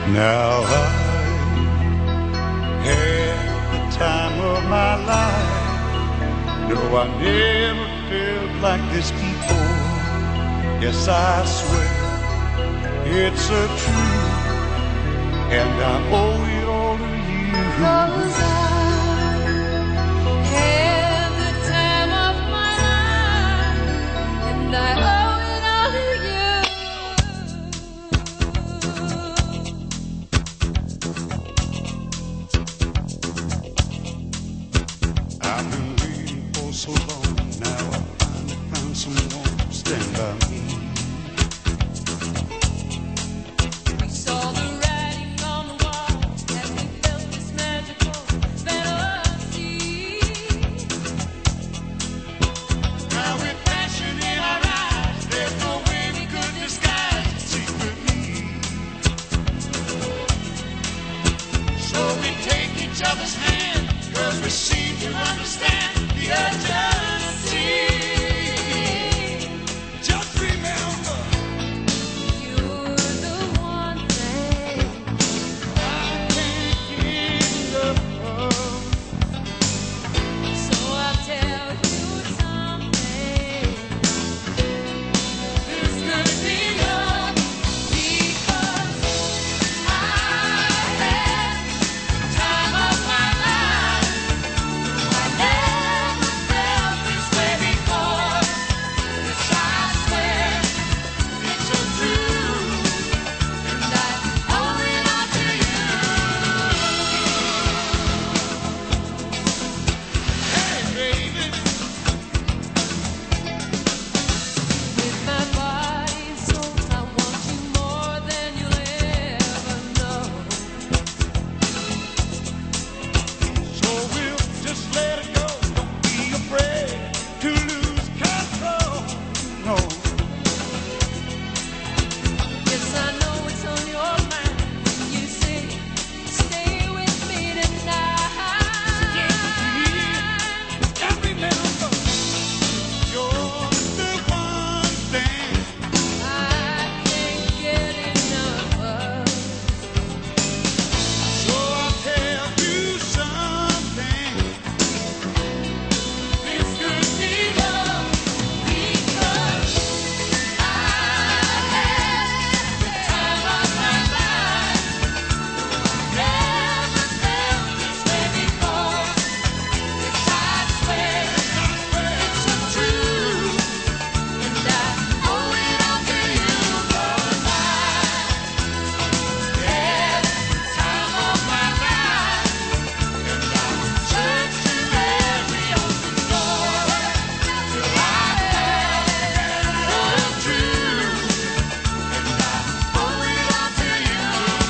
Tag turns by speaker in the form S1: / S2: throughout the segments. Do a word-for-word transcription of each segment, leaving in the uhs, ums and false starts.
S1: Now I had the time of my life. No, I never felt like this before. Yes, I swear it's a truth, and I owe it all to you.
S2: 'Cause I had the time of my life, and I owe it all to you.
S1: I've been waiting for so long. Now I finally found someone to stand by me.
S2: We saw the writing on the wall as we felt this magical fantasy.
S1: Now with passion in our eyes, there's no way we could disguise it secretly. So we take each other's hand, 'cause we seem to understand the urgency. Just remember,
S2: You're the one thing
S1: I can't get enough of.
S2: So I'll tell you something. This could be love because I had the time of my life. I never felt this way before. Yes, I swear it's so true, and I owe it all to you.
S1: Hey, baby,
S2: With my body and soul, I want you more than you'll ever know.
S1: so we'll just let it go. Don't be afraid to lose control. No.
S2: Yes, I know it's on your mind. You say, stay with me tonight.
S1: And remember, you're the one thing
S2: I can't get enough of.
S1: So I'll tell you something.
S2: This could be love because I had the time of my life. Never felt this way before. Yes, I swear it's so true, and I owe it all to you. 'Cause I had the time of my life, and I searched through every open door till I found the truth, and I owe it all to you.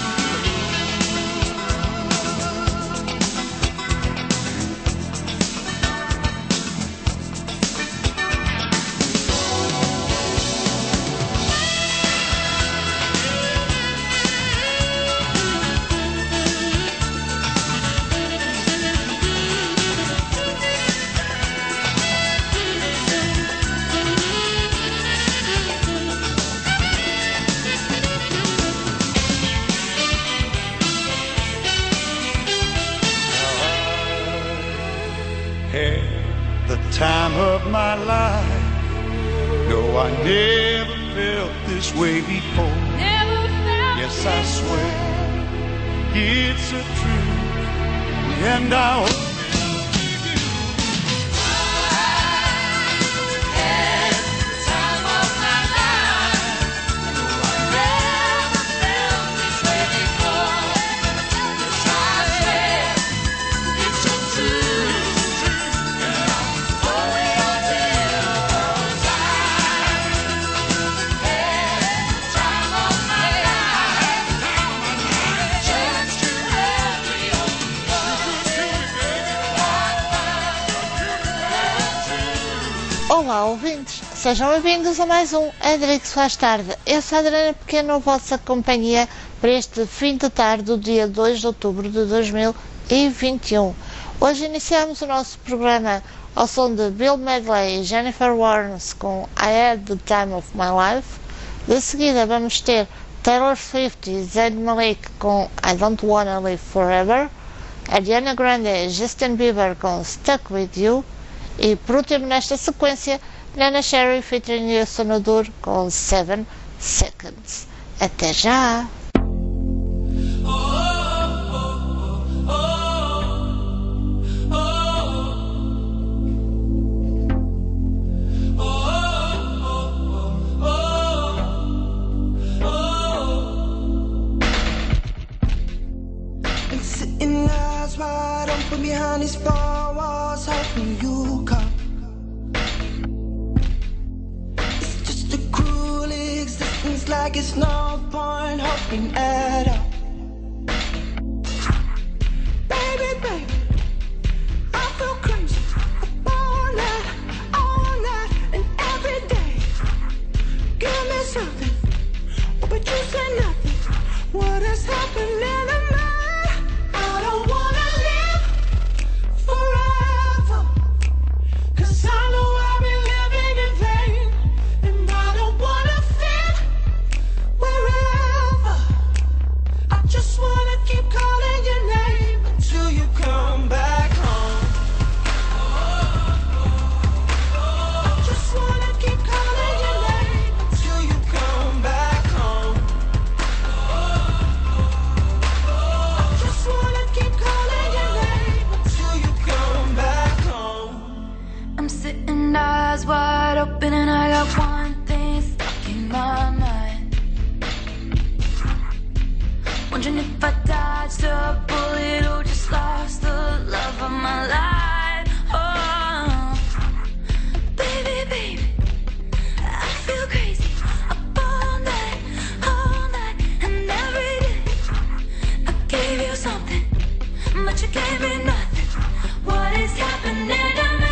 S1: Had the time of my life. No, I never felt this way before.
S2: Never felt
S1: Yes, I
S2: this
S1: swear
S2: way.
S1: it's a truth, and I owe it all to you.
S2: Had the time of my life. Never felt this way before. Yes, I swear it's so true, and I owe it all to you. 'Cause I had the time of my life. Searched through every open door.
S3: Olá, ouvintes! Sejam bem-vindos a mais um Hendrix Faz Tarde. Eu sou a Adriana Pequeno, a vossa companhia para este fim de tarde do dia dois de outubro de dois mil e vinte e um. Hoje iniciamos o nosso programa ao som de Bill Medley e Jennifer Warnes com I Had the Time of My Life. De seguida vamos ter Taylor Swift e Zayn Malik com I Don't Wanna Live Forever, Ariana Grande e Justin Bieber com Stuck With You e, por último nesta sequência, Nana Cherry featuring Youssou N'Dour com Seven Seconds. Até já!
S4: Sitting eyes wide open behind these four walls, hoping you come. It's just a cruel existence, like it's no point hoping at all. Baby, baby, I feel crazy all night, all night, and every day. Give me something, but you say nothing. What is happening to me? Open and I got one thing stuck in my mind, wondering if I dodged a bullet or just lost the love of my life. Oh, baby, baby, I feel crazy up all night, all night, and every day. I gave you something, but you gave me nothing. What is happening to me?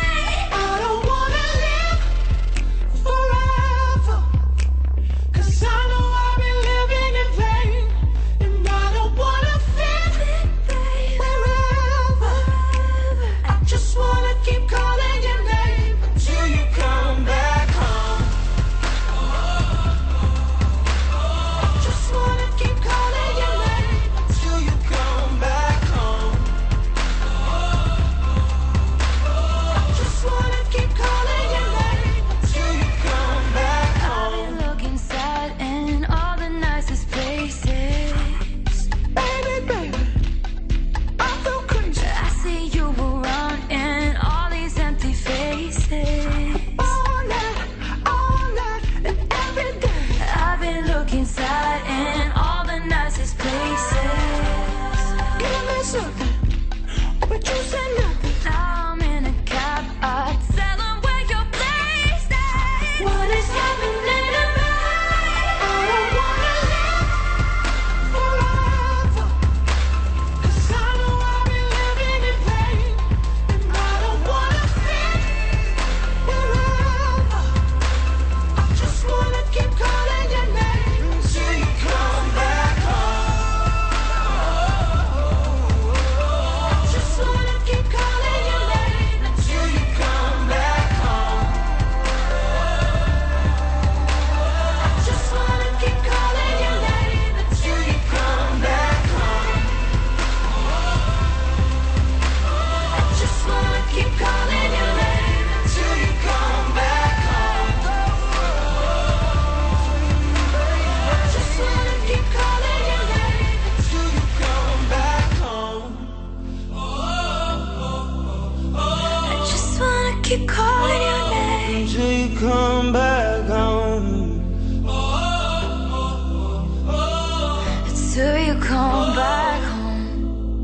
S4: Keep calling your name till you come back home. Till you come back home.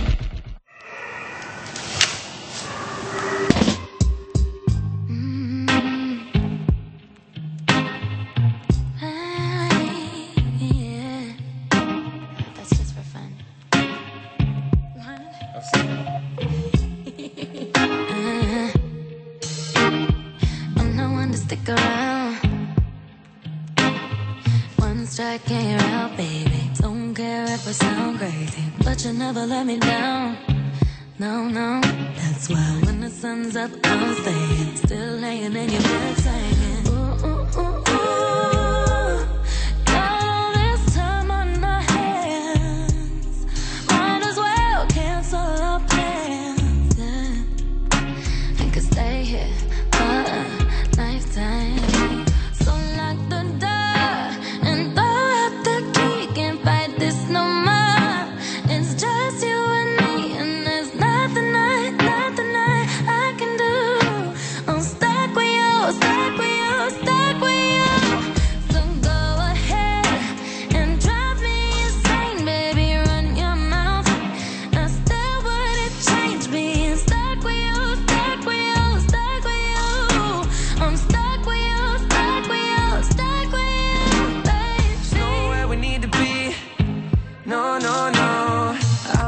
S4: Mm-hmm. Yeah. That's just for fun. Stick around. One strike and you're out, baby. Don't care if I sound crazy, but you never let me down. No, no, that's why when the sun's up, I'm staying. Still laying in your bed, singing. Ooh, ooh, ooh, ooh. Got all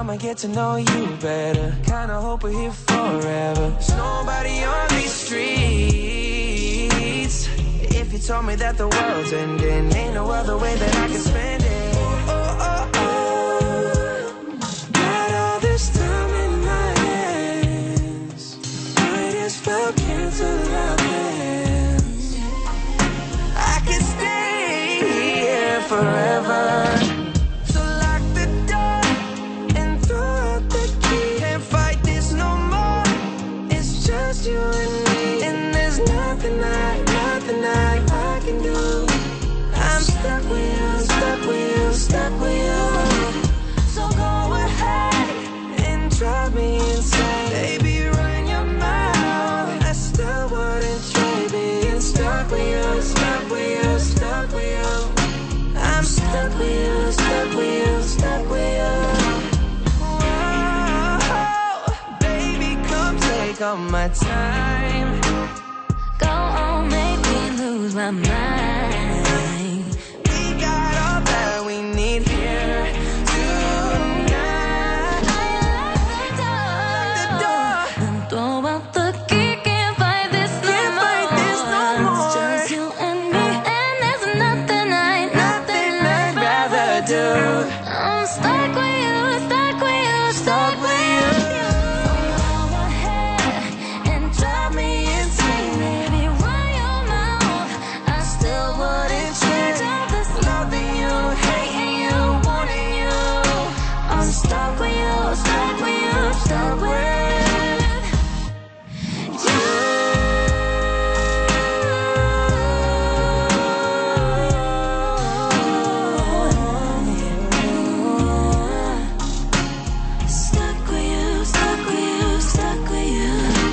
S5: I'ma get to know you better. Kinda hope we're here forever. There's nobody on these streets. If you told me that the world's ending, ain't no other way that I can spend it. Oh, oh, oh. Got all this time in my hands. Might as well cancel our plans. I could stay here forever. So lock the door and throw out the key. Can't fight this no more. It's just you and me. And there's nothing I, nothing I, I can do. I'm stuck with you, stuck with you, stuck with you. So go ahead and drive me insane. Baby, run your mouth. I still wouldn't trade being stuck with you, stuck with you, stuck with you. I'm stuck with you, stuck with you, stuck with you. Whoa, baby, come take all my time.
S4: Go on, make me lose my mind.
S5: We got all that we need here tonight.
S4: Lock the door and throw out the key. Can't fight this no
S5: Can't
S4: more.
S5: fight this no more.
S4: It's just you and me, and there's nothing I, nothing
S5: I'd rather do.
S4: I'm stuck with you, stuck with you, stuck with you. Go ahead and drive me insane, baby. Run your mouth. I still wouldn't change all this loving you, hating you, wanting you. I'm stuck with you, stuck with you, stuck with you. Stuck with you, stuck with you, stuck with you.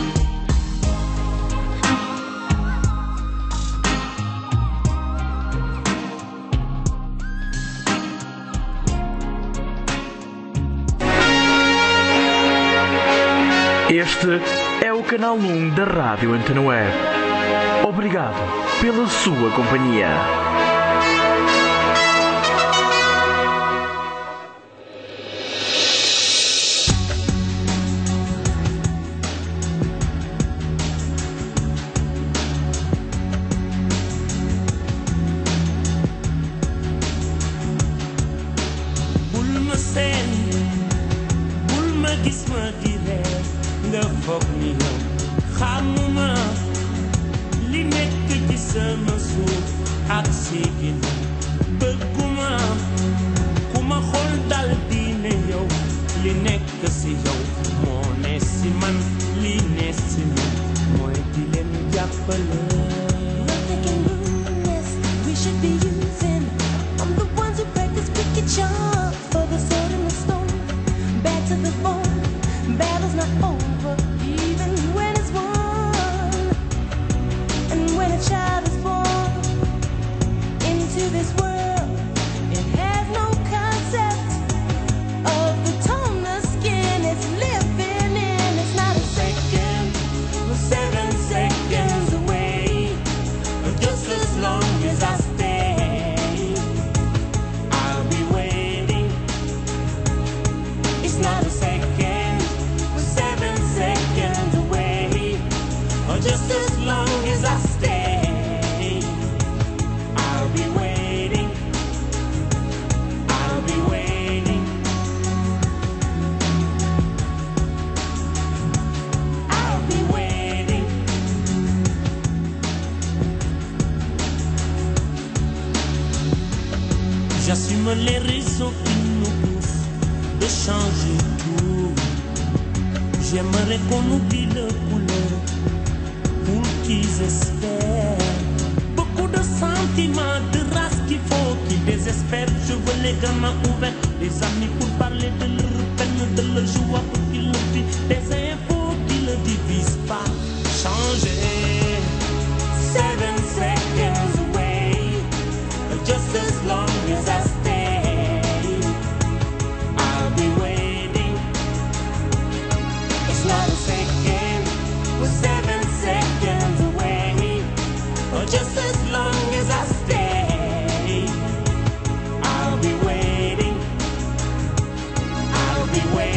S6: Este é o canal um da Rádio Antena Web. Obrigado pela sua companhia.
S7: bul ma seen bul ma gis ma di reer nga foog ni yow xamuma li nekk ci sama suuf ak si ginnaaw bëgguma ku ma xool dal di ne yow li nekk si yow moo ne si man li ne si ñun mooy di leen jàppale.
S4: Nothing can ruin this. We should be using. I'm the ones who practice wicked charm for the sword and the stone. Back to the bone. Battle's not over, even when it's won. And when a child is born into this world, it has no concept of the tone the skin it's living in. It's not a second,
S7: We're seven seconds away, just as long as I stay, I'll be waiting. It's not a second, we're seven seconds away, just as long as I stay, I'll be waiting. I'll be waiting. I'll be waiting. J'assume les raisons qui nous poussent de changer tout. J'aimerais qu'on oublie le couleur pour qu'ils espèrent. Beaucoup de sentiments, de race qu'il faut qu'ils désespèrent. Je veux les gamins ouverts, les amis pour parler de leur peine, de leur joie pour qu'ils le vivent. Des infos qui ne divisent pas. Changer. Seven seconds away, just as long as I stay, I'll be waiting. It's not a second, we're seven seconds away, just as long as I stay, I'll be waiting. I'll be waiting.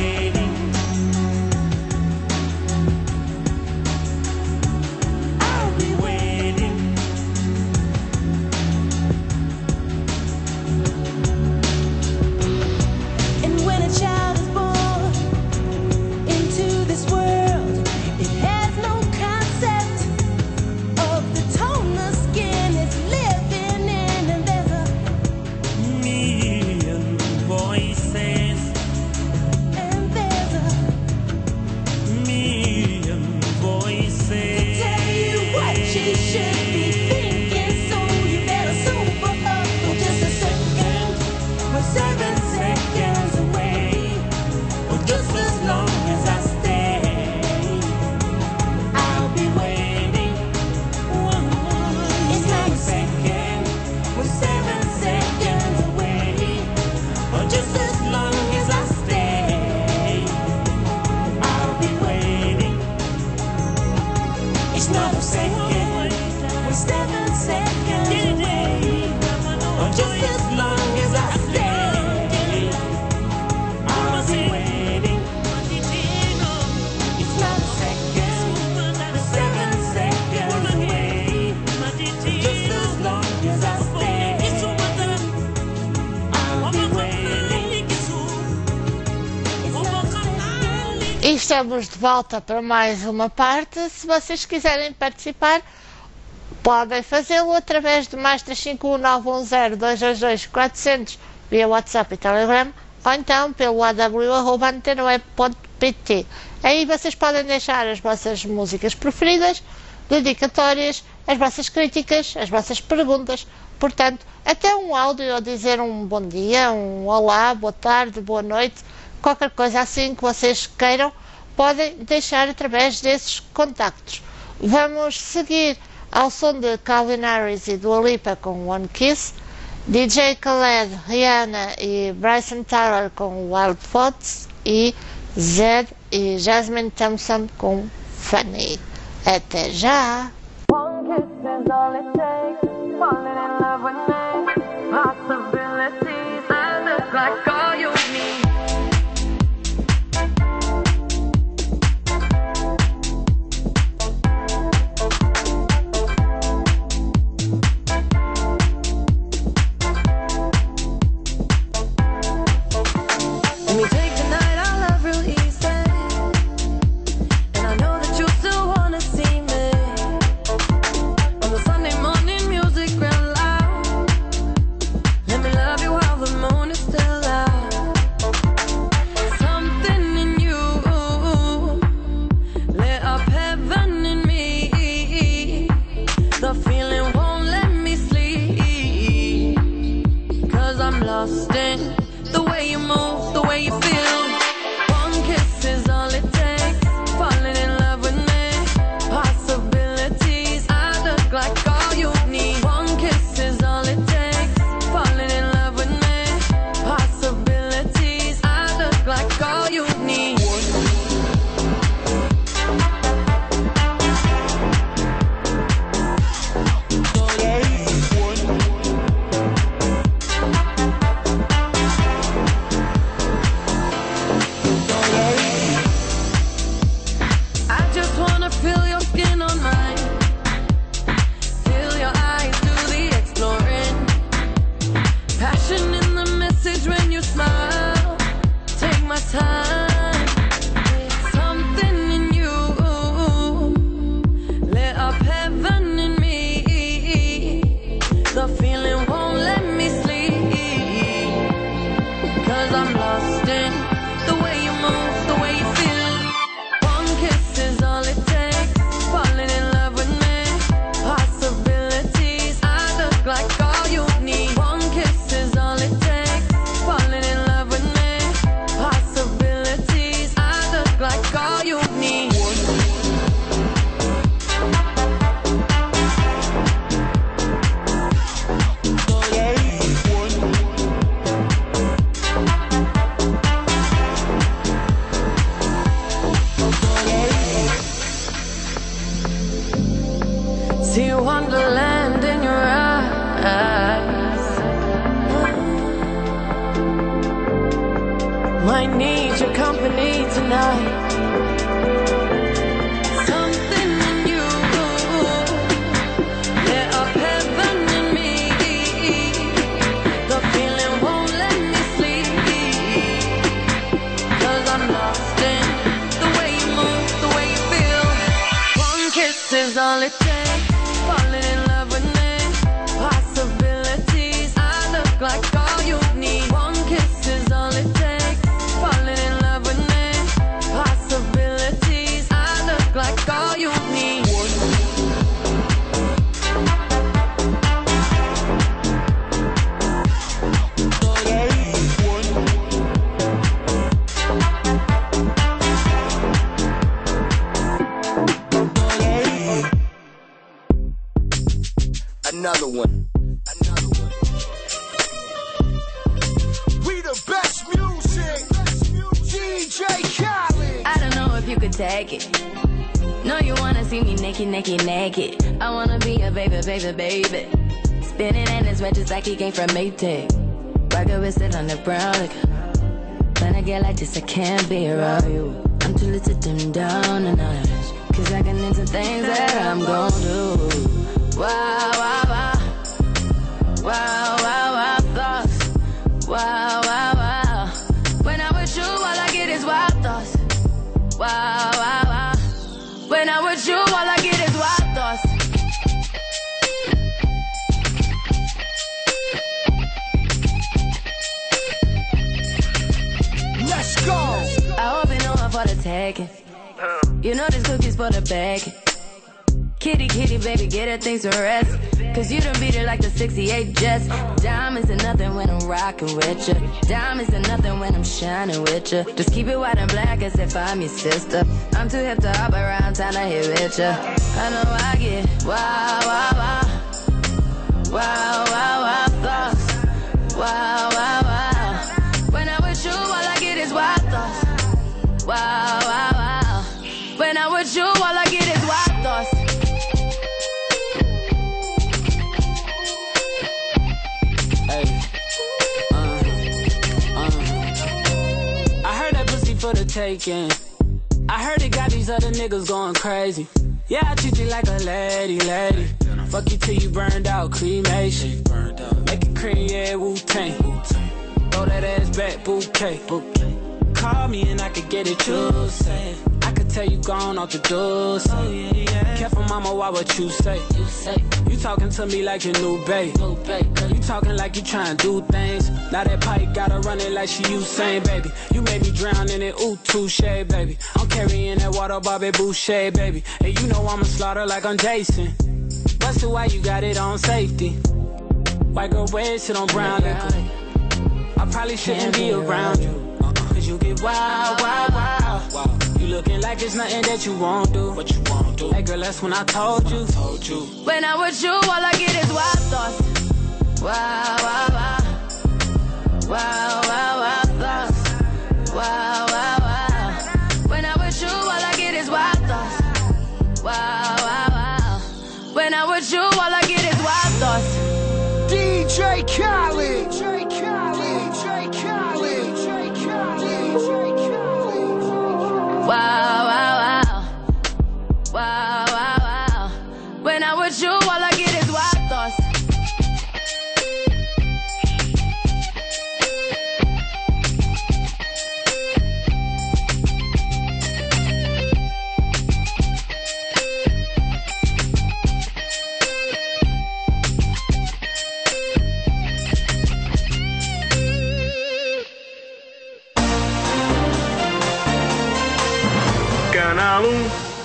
S3: E estamos de volta para mais uma parte. Se vocês quiserem participar, podem fazê-lo através de mais três cinco um nove um zero dois dois dois quatro zero zero via WhatsApp e Telegram, ou então pelo a w arroba antena web ponto p t. Aí vocês podem deixar as vossas músicas preferidas, dedicatórias, as vossas críticas, as vossas perguntas, portanto, até um áudio a dizer um bom dia, um olá, boa tarde, boa noite, qualquer coisa assim que vocês queiram, podem deixar através desses contactos. Vamos seguir ao som de Calvin Harris e Dua Lipa com One Kiss, D J Khaled, Rihanna e Bryson Tiller com Wild Thoughts e Zed e Jasmine Thompson com Funny. Até já!
S4: One kiss is all it takes. Falling in love with me. Possibilities. I look like all you need. Let me take the night I love real easy. And I know that you still wanna see me. On the Sunday morning music real loud. Let me love you while the moon is still out. Something in you lit up heaven in me. The feeling won't let me sleep. Cause I'm lost in the way you move, the way you feel. One kiss is all it takes. Falling in love with me. Possibilities. I look like all you need. One kiss is all it takes. Falling in love with me. Possibilities. I look like all you need. I just wanna feel your skin on mine. Feel your eyes do the exploring. Passion in the message when you smile. Take my time. Something in you lit up heaven in me. The feeling won't let me sleep. Cause I'm lost in the way you move, the way you feel. One kiss is all it takes. Falling in love with me. Possibilities. I look like all you need. One kiss is all it takes. Falling in love with me. Possibilities. I look like all you need. See wonderland in your eyes. Might need your company tonight. Something in you lit up heaven in me. The feeling won't let me sleep. Cause I'm lost in the way you move, the way you feel. One kiss is all it takes. Falling in love with me. Possibilities. I look like all you need. One kiss is all it takes. Falling in love with me. Possibilities. I look like all you need.
S8: Another one. Another one. We the best music. D J Khaled.
S4: I don't know if you could take it. No, you wanna see me naked, naked, naked. I wanna be a baby, baby, baby. Spinning in his red just like he came from Maytag. Rocket with it on the brown. Like, when I get like this, I can't be around you. I'm too little to dim down a notch. Cause I can into things that I'm gon' do. Wow, wow, wow. Wow, wow, wow, thoughts. Wow, wow, wow. When I'm with you, all I get is wild thoughts. Wow, wow, wow. When I'm with you, all I get is wild thoughts.
S8: Let's go.
S4: I hope you know I'm for the taking. You know this cookie's for the bag. Kitty, kitty, baby, get her things to rest. Cause you done beat it like the sixty-eight Jets. Diamonds are nothing when I'm rockin' with ya. Diamonds are nothing when I'm shining with ya. Just keep it white and black as if I'm your sister. I'm too hip to hop around, time to hit with ya. I know I get wow, wow, wow. Wow, wow, wow, thoughts. Wow, wow, wow. When I'm with you, all I get is wild thoughts. Wow, wow, wow. When I'm with you, all I get is wild thoughts.
S9: For the taking, I heard it got these other niggas going crazy. Yeah, I treat you like a lady, lady. Fuck you till you burned out, cremation. Make it cream, yeah, Wu-Tang. Throw that ass back, bouquet. Call me and I could get it, you say. I could tell you gone off the door. Careful, mama, why what you say? You talking to me like your new babe. You talking like you trying to do things. Now that pipe gotta run it like she Usain, baby. You made me drown in it, ooh, touche, baby. I'm carrying that water, Bobby Boucher, baby. And you know I'ma slaughter like I'm Jason. Busted, why you got it on safety? White girl red shit on brown liquor. I probably shouldn't be around you. Cause you get wild, wild, wild. You looking like it's nothing that you won't do. What you won't do? Hey girl, that's when I told you. Told you.
S4: When I'm with you, all I get is wild thoughts. Wow, wow, wow. Wow, wow, wow, thoughts. Wow, wow, wow. When I'm with you, all I get is wild thoughts. Wow, wow, wow. When I'm with you, all I get is wild thoughts.
S8: D J Khaled. D J Khaled. D J Khaled. D J Khaled.
S4: Wow, wow, wow. Wow, wow, wow. When I'm with you, all I get is wild thoughts.
S6: Canal um.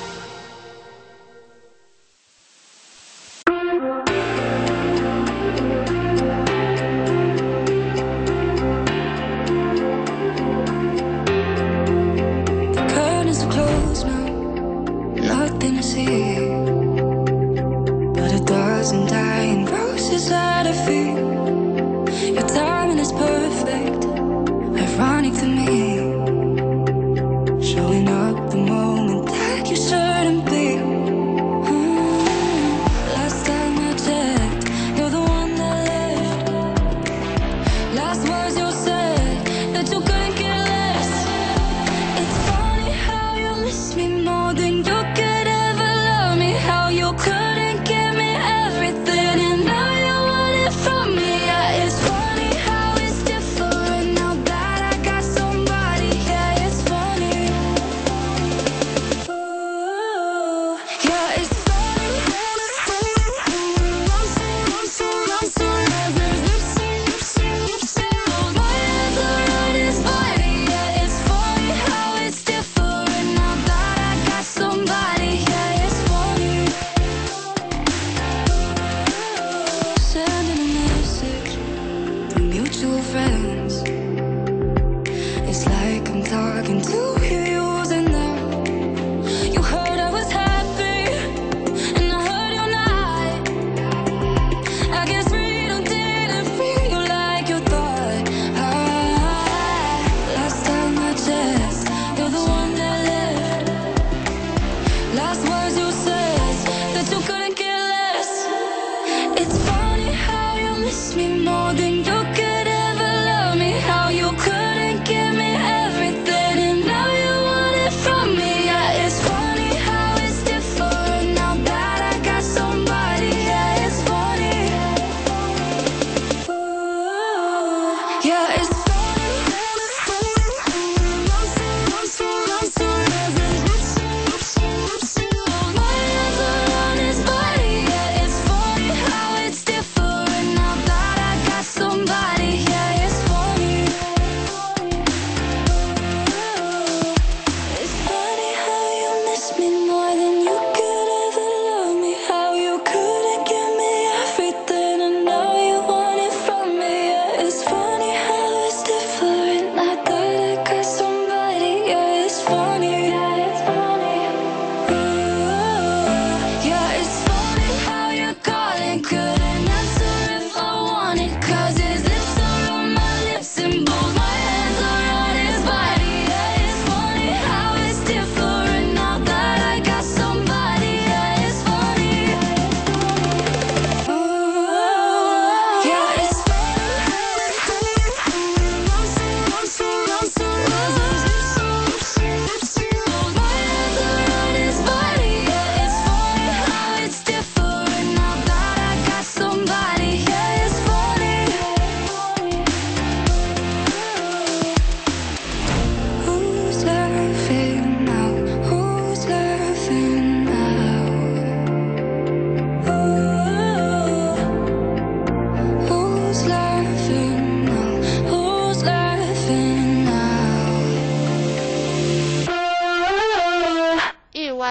S10: Curtains are closed now, nothing to see but a dozen dying roses at her feet. Your timing is perfect, ironic to me. Showing up the moment that you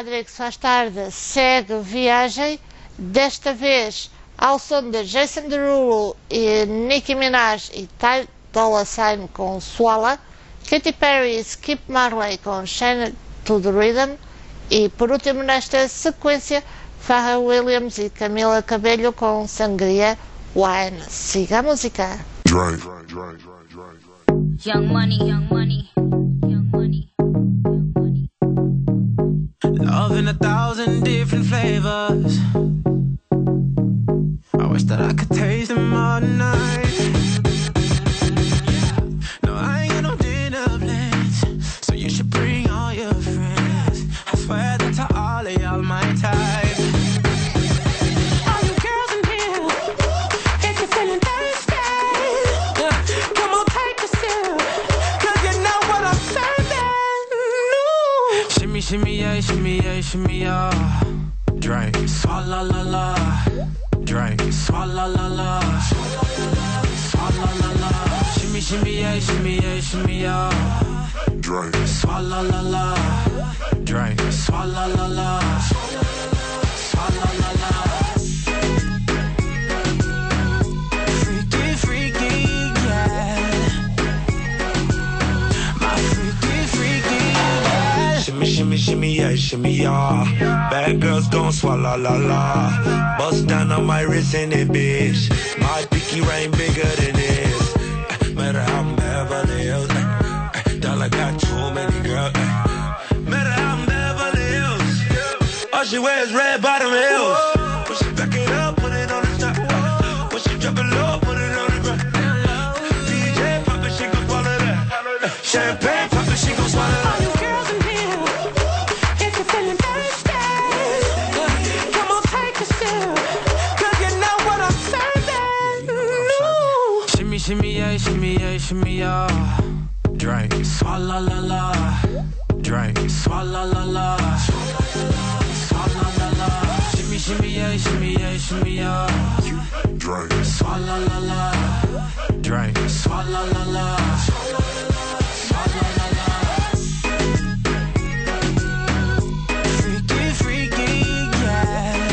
S3: Adrix Faz Tarde segue viagem, desta vez ao som de Jason Derulo e Nicki Minaj e Ty Dolla Sign com Swalla, Katy Perry e Skip Marley com Shine to the Rhythm e, por último nesta sequência, Pharrell Williams e Camila Cabello com Sangria Wine. Siga a música.
S11: Drink. Drink, drink, drink, drink.
S12: Young money, young money, young money, young money.
S5: Love in a thousand different flavors. I wish that I could taste them all night. No, I ain't got no dinner plans, so you should bring all your friends. I swear that to all of y'all my type. All you girls in here, if you're feeling thirsty, yeah, come on, take a sip, 'cause you know what I'm serving. No. Shimmy, shimmy, yeah, shimmy, yeah, shimmy, yeah. Drink, swalla la la. Drink, swalla la la. Swalla la la. Shimmy, shimmy, yeah, shimmy, yeah, shimmy, yeah.
S11: Drink.
S5: Swalla la la. Drink, swalla la la. Swalla la la. Freaky, freaky, yeah. My freaky, freaky, yeah.
S13: Shimmy, shimmy, shimmy, yeah, shimmy, yeah. Bad girls gon' swallow la la. Bust down on my wrist in it, bitch. My pinky ring bigger than this. Uh, matter how I'm Beverly Hills. Uh, uh, dollar got too many girls. Uh, matter how I'm Beverly Hills. All she wears red bottom heels. When she back it up, put it on the top. Uh, when she drop it low, put it on the ground. D J pop it, she gon' swallow that. Uh, champagne pop it, she gon' swallow that.
S5: Shimmy, yeah, shimmy, yeah, shimmy, yeah. Drink, swalla la la. Drink, swalla la la. Swalla la la. Shimmy, shimmy, yeah, shimmy, yeah, shimmy, yeah.
S11: Drink.
S5: Swalla la la. Drink, swalla la la. Swalla la la. Freaky, freaky, yeah.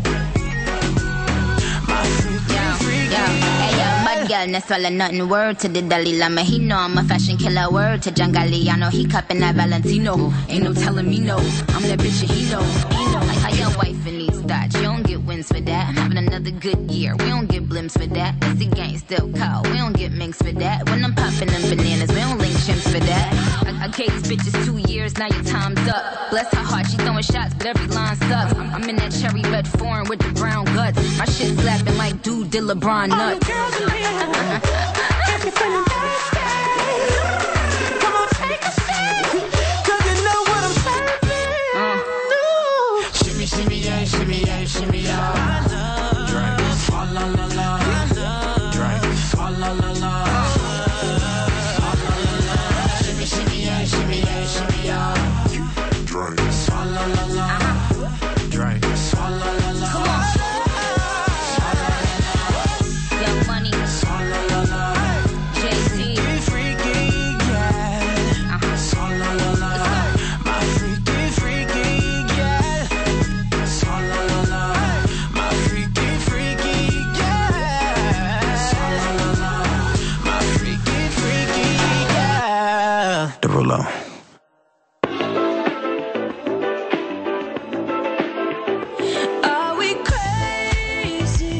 S5: My freaky,
S12: Yo,
S5: freaky.
S12: yo, hey yo, mud girl, no swallow nothing. Word to the Dalai Lama, he know I'm a fashion killer. Word to John Galliano, he cupping that Valentino. Ain't no telling me no, I'm that bitch and he know. He know, like how your wife in these thoughts. You don't get wins for that. I'm having another good year, we don't get blimps for that. It's the gang still cold, we don't get minks for that. When I'm popping them bananas, we don't link chimps for that. I, I gave these bitches two years, now your time's up. Bless her heart, she throwing shots, but every line sucks. I'm, I'm in that cherry red foreign with the brown guts. My shit slapping like dude did LeBron nuts.
S5: If you're feeling thirsty, come on, take a sip, 'cause you know what I'm serving.
S12: Uh.
S5: No. Shimmy, shimmy, yeah, shimmy, yeah, shimmy, yeah. Drink, swalla la la. Drink, swalla la la. Swalla la la. Shimmy, shimmy, yeah, shimmy, yeah, shimmy, yeah.
S11: Drink.
S5: Swalla la la. Drink, swalla la la.
S12: Young money,
S5: Swalla la la.
S12: Jay-Z.
S5: Freaky, yeah.
S12: Uh-huh.
S5: Swalla la la. My freaky, freaky, yeah. Swalla la la. My freaky, freaky, yeah. Swalla la la. My freaky, freaky, yeah.
S13: Derulo.
S10: Are we crazy?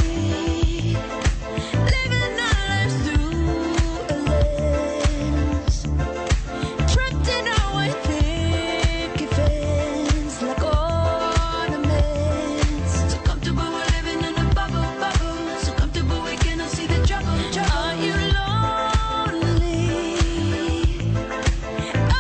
S10: Living our lives through a lens, trapped in our thick fence like ornaments. So comfortable we're living in a bubble, bubble. So comfortable we cannot see the trouble, trouble. Are you lonely?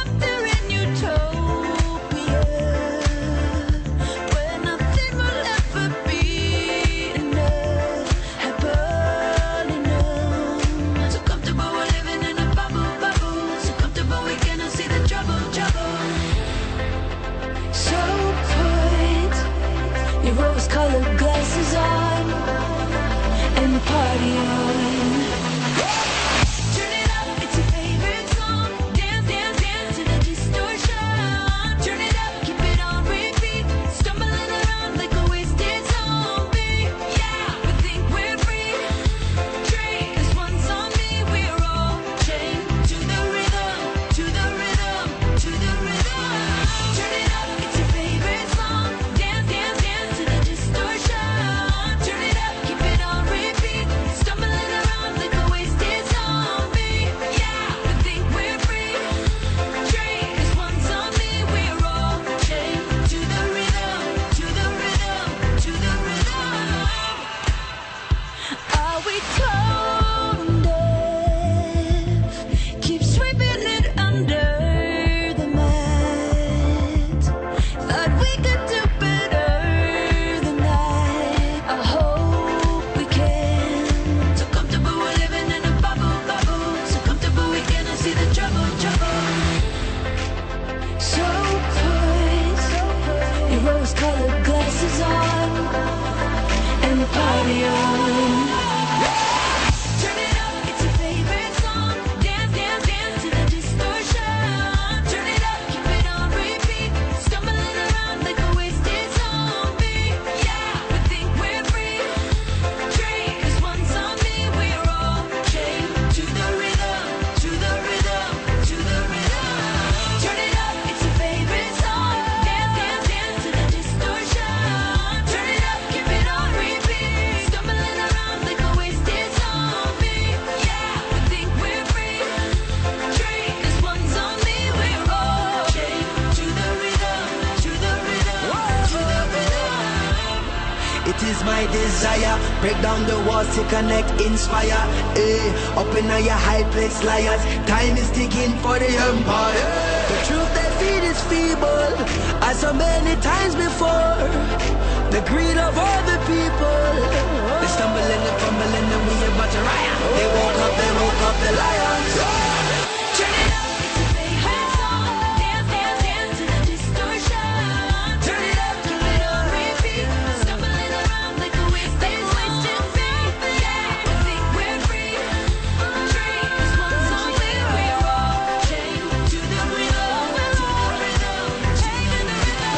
S5: my desire. Break down the walls to connect, inspire. Eh, up in your high place, liars. Time is ticking for the empire. The truth they feed is feeble, as so many times before. The greed of all the people. They stumble and they fumble and then we about to riot. They woke up, they woke up the lions.
S2: Turn it up, it's a favorite song. Dance, dance, dance to the distortion. Turn it up, keep it on repeat. Stumbling around like a wasted song. Yeah, we think we're free. Dream is one song where we're all chained to the rhythm, to the rhythm, chained to the rhythm.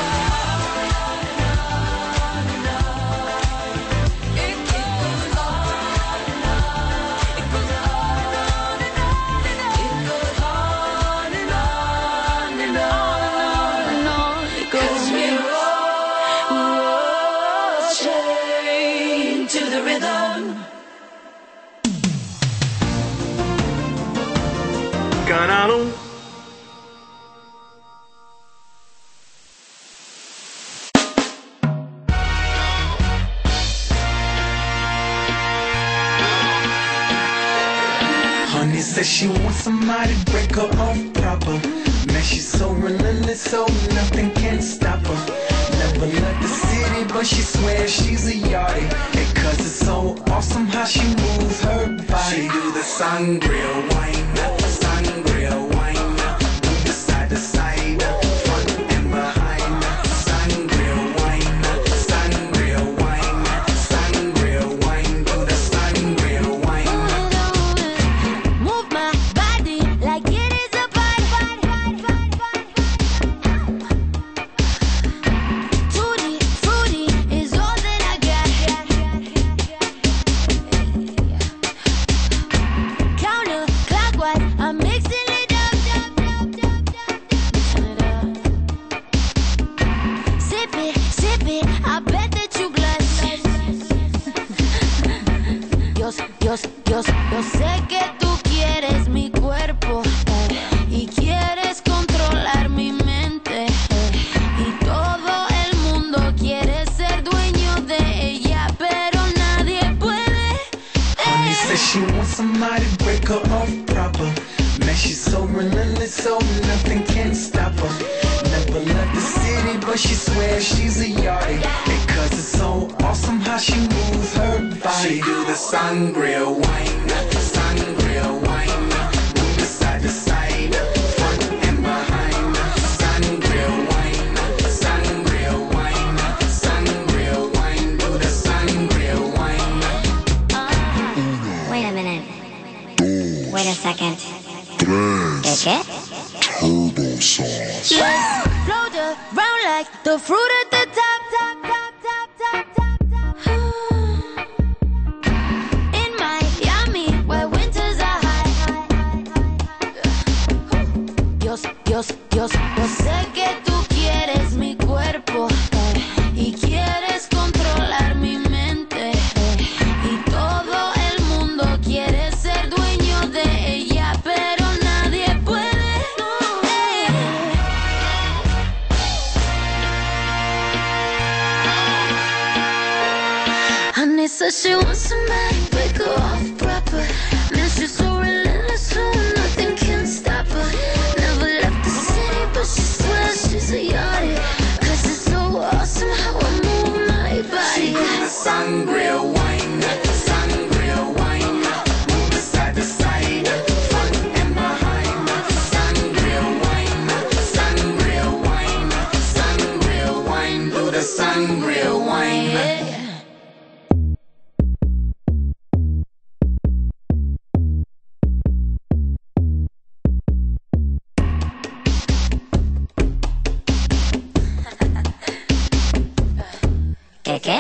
S2: It goes on and on. It goes on and on and on and on. It goes on and on and on and on. It goes we're all, we're all chained to the rhythm.
S6: Canal um.
S14: Honey says she wants somebody to break her off proper. Man, she's so relentless, so nothing can stop her. Never left the city, but she swears she's a yardie. And cause it's so awesome how she moves her body. She do the sangria wine, sangria wine. Move side to side, front and behind. Sangria wine, sangria wine, sangria wine. Do the sangria wine.
S2: Move my body like it is a party. Tutti frutti is all that I got. Counterclockwise, I'm mixing it up. Mixing it up. Sip it, sip it, I bet that you glass. Yo, yo, yo, yo sé que tú quieres mi cuerpo eh, y quieres controlar mi mente eh, y todo el mundo quiere ser dueño de ella, pero nadie puede.
S14: Honey says she wants somebody to break her off proper. Man, she's so relentless, so nothing can stop her. Never left the city, but she swears she's a yardie. And cause it's so awesome how she moves her body. She do the sangria wine, sangria wine. Move the side to side, front and behind. Sangria wine, sangria wine, sangria wine. Do the sangria wine.
S15: Wait a minute. Wait a second.
S11: Tres.
S15: ¿Qué?
S11: Turbo sauce.
S2: Let's float around like the fruit at the top, top, top, top, top, top, top. In Miami, where winters are high. Yo, yo, yo, yo sé que tú quieres mi cuerpo eh, y quieres controlar mi mente eh, y todo el mundo quiere ser dueño de ella, pero nadie puede. eh. Honey says she wants somebody to break her off proper. Man, she's so relentless, so nothing can stop her. Never left the city, but she swears she's a yardie. Cause it's so awesome how I move my body.
S14: She do the sangria wine, sangria wine. Move the side to side, front and behind. Sangria wine, sangria wine, sangria wine. Do the sangria wine.
S15: ¿Qué, qué?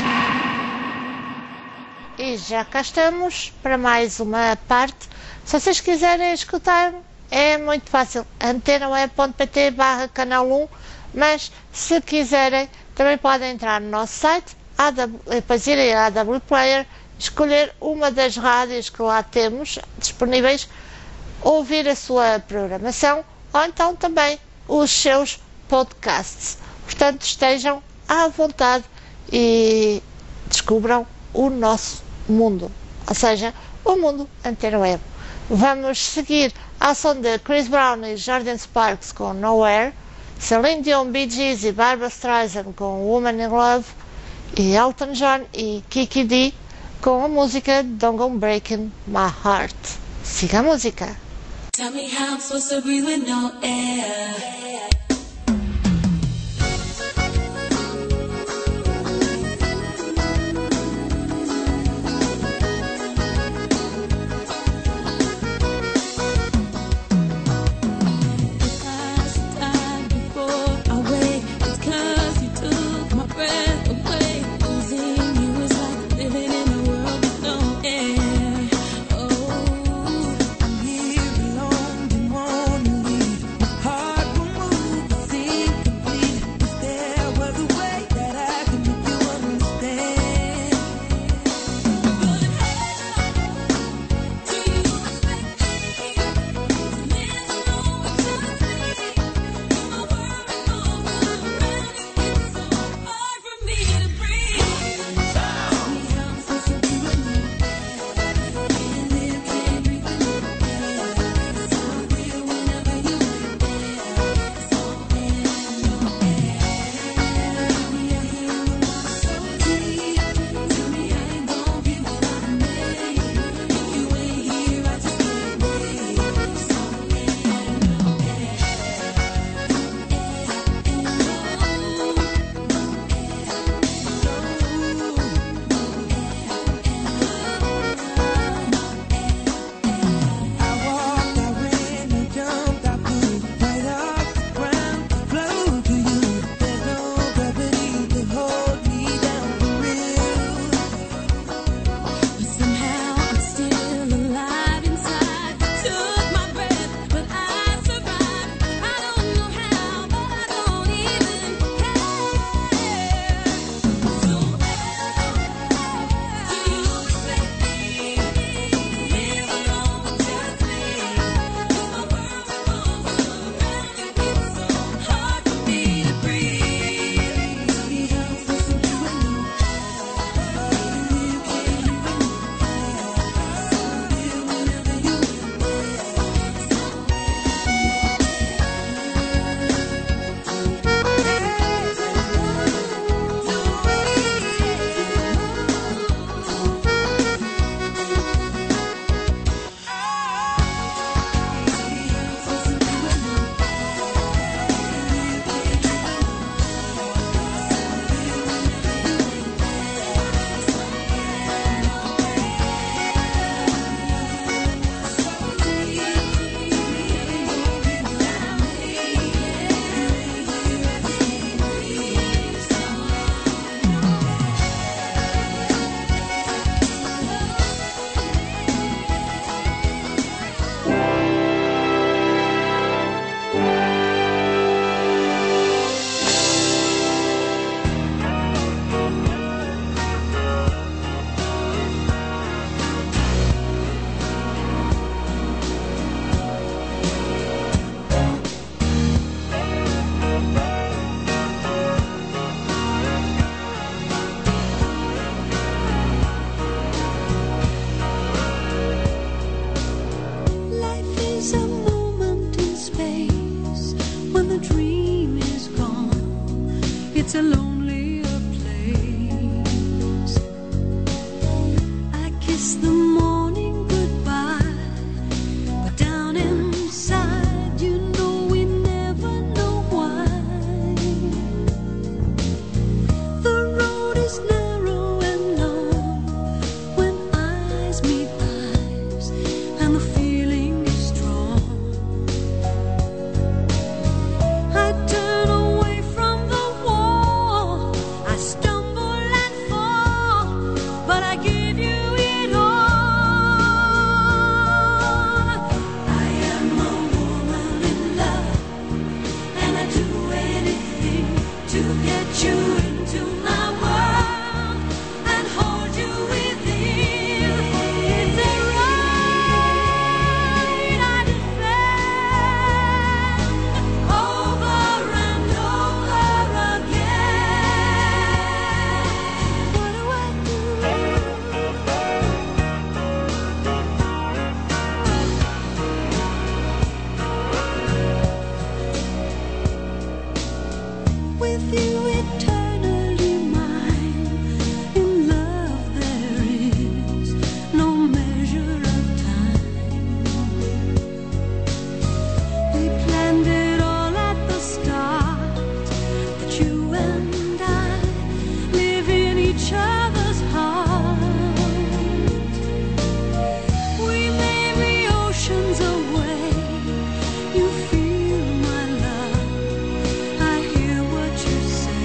S3: E já cá estamos para mais uma parte. Se vocês quiserem escutar, é muito fácil. antena web ponto pt barra canal um, mas se quiserem, também podem entrar no nosso site, A W, depois irem à A W Player, escolher uma das rádios que lá temos disponíveis, ouvir a sua programação ou então também os seus podcasts. Portanto, estejam à vontade e descubram o nosso mundo, ou seja, o mundo Antena Web. Vamos seguir a ação de Chris Brown e Jordan Sparks com Nowhere, Celine Dion, Bee Gees e Barbra Streisand com Woman in Love e Elton John e Kiki D com a música Don't Go Breaking My Heart. Siga a música.
S2: Tell me how I'm supposed to breathe with no air.
S14: Heart will move.
S16: you eternally mine. In love there is no measure of time. We planned it all at the start, that you and I live in each other's heart. We may be oceans away. You feel my love, I hear what you say.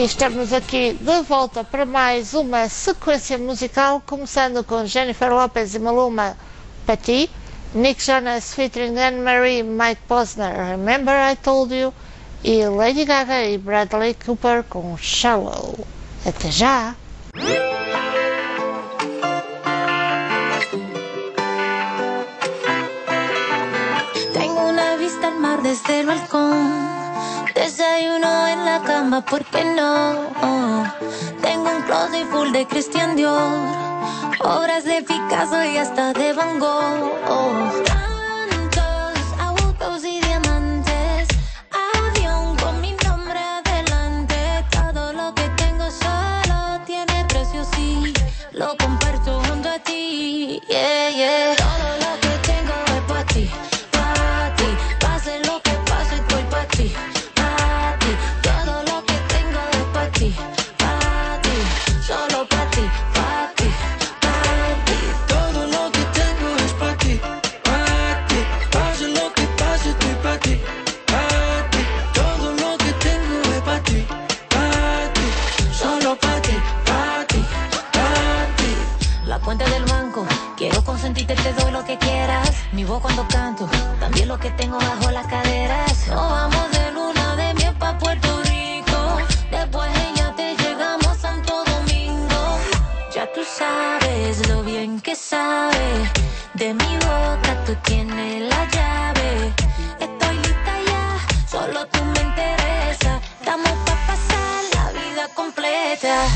S3: E estamos aqui de volta para mais uma sequência musical, começando com Jennifer Lopez e Maluma, Patti, Nick Jonas featuring Anne-Marie, Mike Posner, Remember I Told You, e Lady Gaga e Bradley Cooper com Shallow. Até já!
S10: Tengo una vista al mar desde el balcón. Desayuno en la cama, ¿por qué no? Tengo un closet full de Christian Dior, obras de Picasso y hasta de Van Gogh. Tantos autos y diamantes, avión con mi nombre adelante. Todo lo que tengo solo tiene precio, sí, lo comparto junto a ti. Yeah, yeah. Todo lo que tengo es para ti, para ti. Pase lo que pase, estoy para ti. Solo para ti, para ti, para ti.
S5: Todo lo que tengo es para ti, para ti. Pase lo que pase, estoy para ti, para ti. Todo lo que tengo es para ti, para ti.
S10: Solo para ti, para ti, para ti. La cuenta del banco, quiero consentirte, te doy lo que quieras. Mi voz cuando canto, también lo que tengo bajo las caderas. Nos vamos de luna de miel pa' Puerto Rico. Después ella te llegamos a Santo Domingo. Ya tú sabes lo bien que sabe. De mi boca tú tienes la llave. Estoy lista ya, solo tú me interesa. Estamos pa' pasar la vida completa.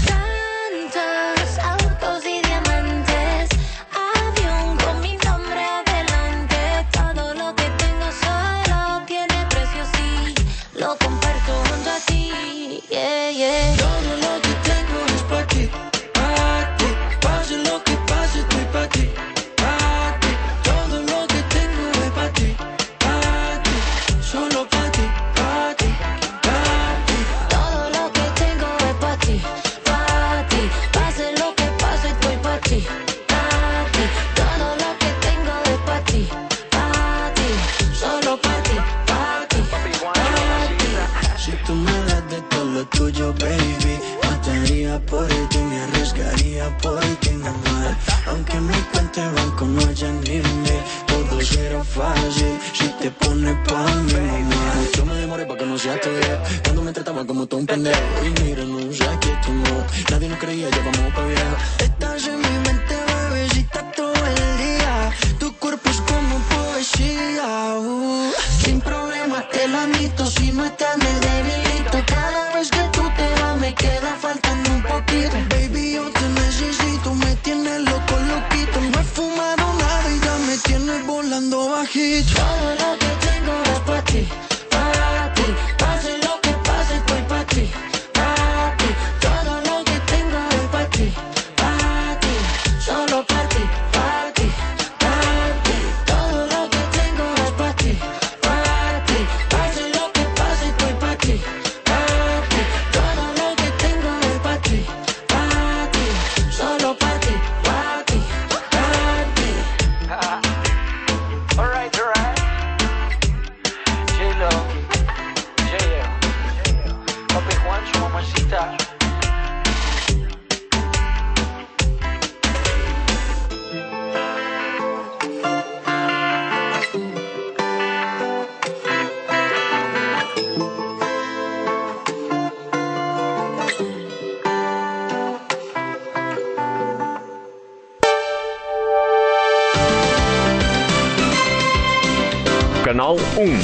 S10: Tantos autos y diamantes, avión con mi nombre adelante. Todo lo que tengo solo tiene precio, sí, lo comparto junto a ti. Yeah, yeah.
S5: Todo lo que tengo es para ti, para ti. Pase lo que pase, estoy para ti, para ti. Todo lo que tengo es para ti, para ti. Solo para ti, para ti, para ti.
S10: Todo lo que tengo es para ti, para ti. Pase lo que pase, estoy para ti, para ti. Todo lo que tengo es para ti, para ti. Solo para ti, para ti, para ti.
S5: Si tú me das de todo lo tuyo, baby, mataría por ti, me arriesgaría por ti, mamá. Aunque mi cuenta de banco no haya ni mil, todo será fácil si te pones pa' mí, mamá. Mucho me demoré pa' que no sea tu día, cuando me trataba como todo un pendejo. Y mira, no sé que tú no, nadie nos creía, ya vamos pa' viejo. Estás en mi mente, bebecita, todo el día. Tu cuerpo es como poesía, uh. Sin problema te lo admito, si no estás me debilito. Cada vez que tú te vas me queda faltando un poquito. Baby, yo te necesito, me tienes loco, loquito. No he fumado nada y ya me tienes volando bajito.
S10: Todo lo que tengo es para ti, para ti. Pase lo que pase, estoy para ti, para ti. Todo lo que tengo es para ti, para ti. Solo para ti, para ti, para ti. Todo lo que tengo es para ti, para ti. Pase lo que pase, estoy para ti, para ti. Todo lo que tengo es para ti, para ti. Solo para ti, para ti, para ti.
S17: Alright, alright. J-Lo, J-L, Papi Juancho, mamacita.
S6: Canal um.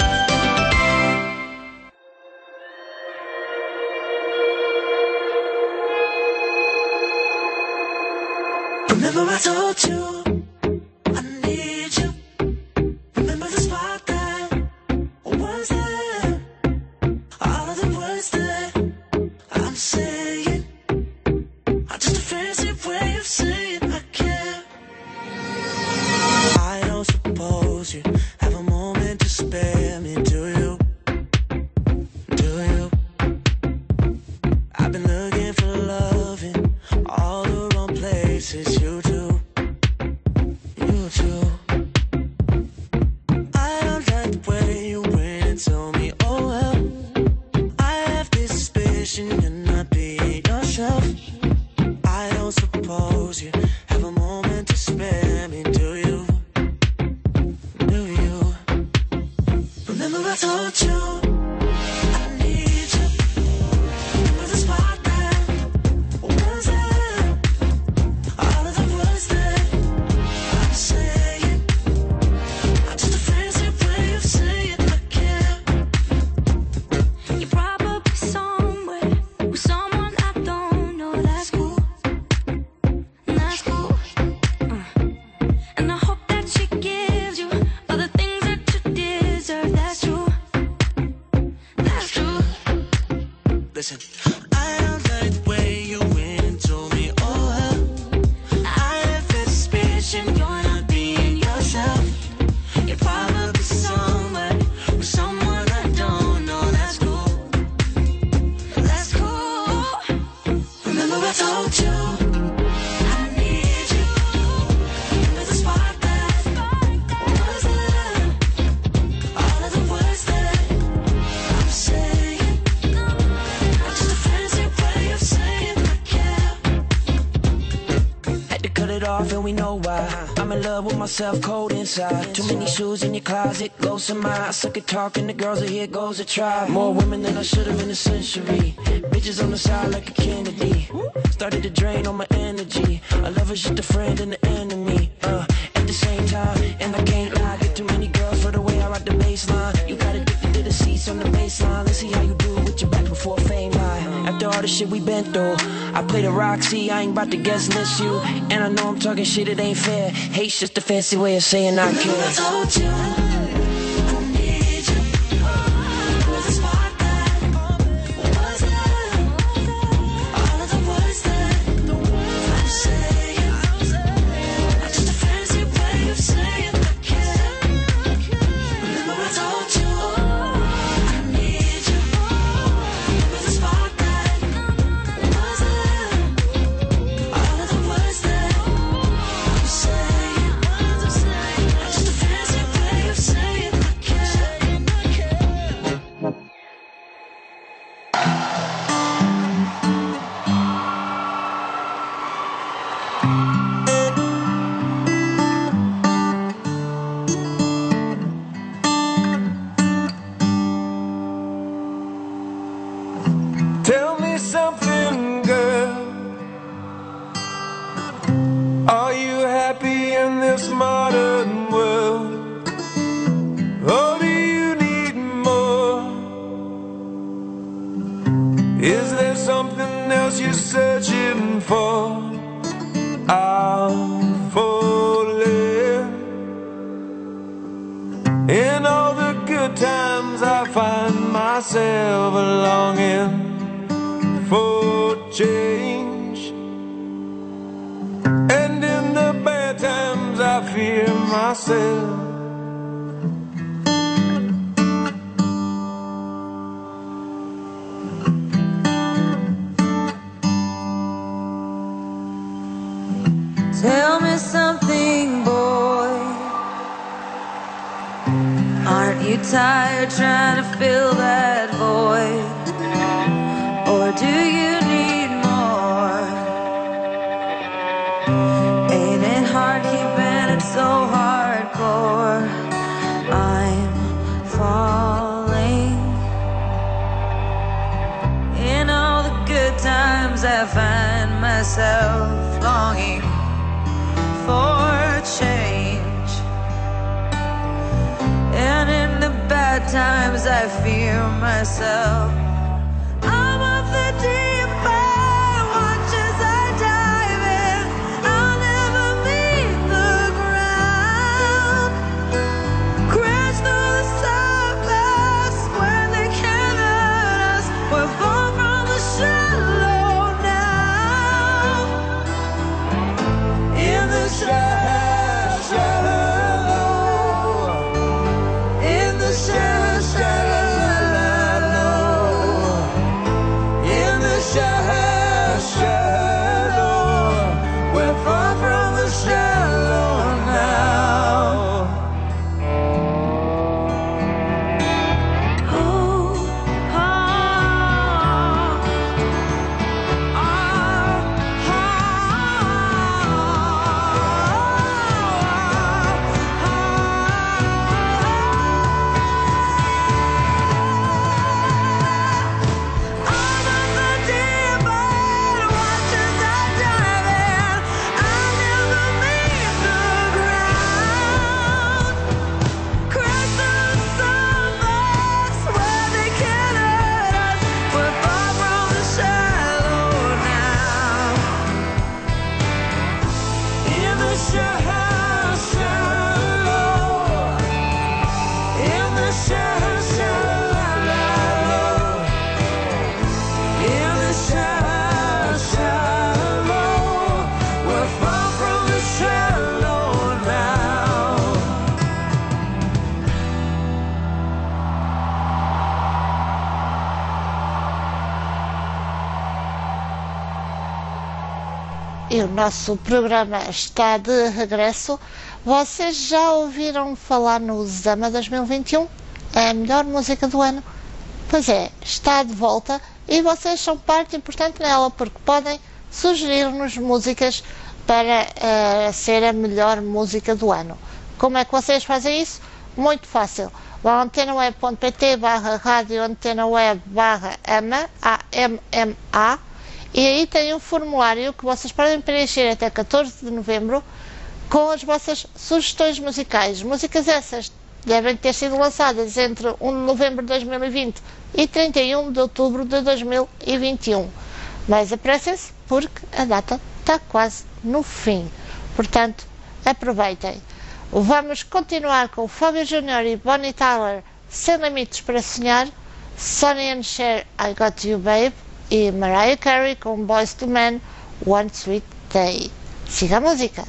S5: Remember I told you I need you. Remember the spot that was there. All of the words that I'm saying are just a fancy way of saying I care. I don't suppose you have a moment to spare me, do you? Do you? I've been looking for love in all the wrong places, you do. close, you have a moment to spare me. Do you? Do you? Remember I told you I need you. Remember the spot that was there. All of the words that I'm saying are just a fancy way of saying I care.
S10: You're probably somewhere with someone I don't know. That's cool. That's cool. Uh. And I hope that she gives you all the things that you deserve. That's true. That's true.
S5: Listen, I don't like the way you went and told me, oh well, I have a suspicion you're not being yourself. You're probably somewhere with someone I don't know. That's cool. That's cool. Remember I told you I need you. Remember the spot that was there. All of the words that I'm saying are just a fancy way of saying I care. Had to cut it off and we know why. I'm in love with myself, cold inside. Too many shoes in your closet, ghosts in my eyes. Suck at talking, the girls are here, goes to try. More women than I should have in a century. Bitches on the side like a Kennedy. Started to drain all my energy. I love is just a friend and an enemy. Uh, at the same time, and I can't lie. Get too many girls for the way I rock the baseline. You got addicted to the seats on the baseline. Let's see how you do it with your back before fame lie. After all the shit we been through, I play the Roxy, I ain't about to guest list you. And I know I'm talking shit, it ain't fair. Hate's just a fancy way of saying I care. I told you I need you. Was a spark that was there. All of the words that I'm saying are just a fancy way of saying I care. Remember I told you I need you. Was a spark that was there. All of the words that I'm saying are just a fancy way of saying I care.
S14: Tell me something, girl. Are you happy in this modern world? Or do you need more? Is there something else you're searching for? I'm falling. In all the good times I find myself longing for change, and in the bad times I fear myself.
S18: Tell me something, boy. Aren't you tired trying to fill that void? Or do you need more? Ain't it hard keeping it so hardcore? I'm falling. In all the good times I find myself longing for change, and in the bad times I fear myself. I'm of the deep end, watch as I dive in. I'll never meet the ground. Crash through the surface where they can't hurt us. We're far from the shallow now. In the shallow, shallow, in the shallow, shallow.
S3: e o nosso programa está de regresso. Vocês já ouviram falar no Zama dois mil e vinte e um? É a melhor música do ano? Pois é, está de volta e vocês são parte importante nela, porque podem sugerir-nos músicas para uh, ser a melhor música do ano. Como é que vocês fazem isso? Muito fácil. Vão a antenaweb.pt barra rádio antenaweb barra ama, A M M A, e aí tem um formulário que vocês podem preencher até catorze de novembro com as vossas sugestões musicais. Músicas essas devem ter sido lançadas entre um de novembro de dois mil e vinte e trinta e um de outubro de dois mil e vinte e um. Mas apressem-se porque a data está quase no fim. Portanto, aproveitem. Vamos continuar com Fábio Júnior e Bonnie Tyler, Sem Limites para Sonhar, Sonny and Cher, I Got You Babe, e Mariah Carey com Boyz two Men, One Sweet Day. Siga a música.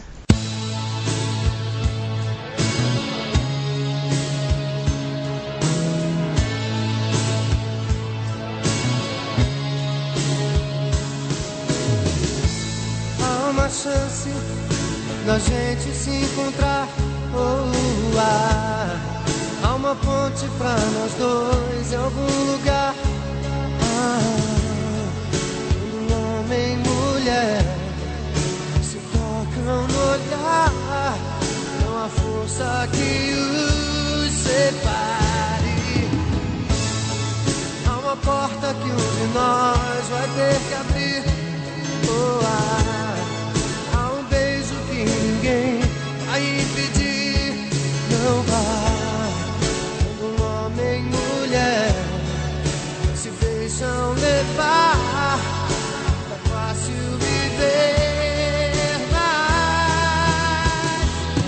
S19: Há uma chance da gente se encontrar. Oh, ah, há uma ponte pra nós dois em algum lugar. Ah, quando homem e mulher se tocam no olhar, não há força que os separe. Há uma porta que um de nós vai ter que abrir. Oh, ah, há um beijo que ninguém vai impedir. Não vá. Quando um homem e mulher se deixam levar, é fácil viver mais.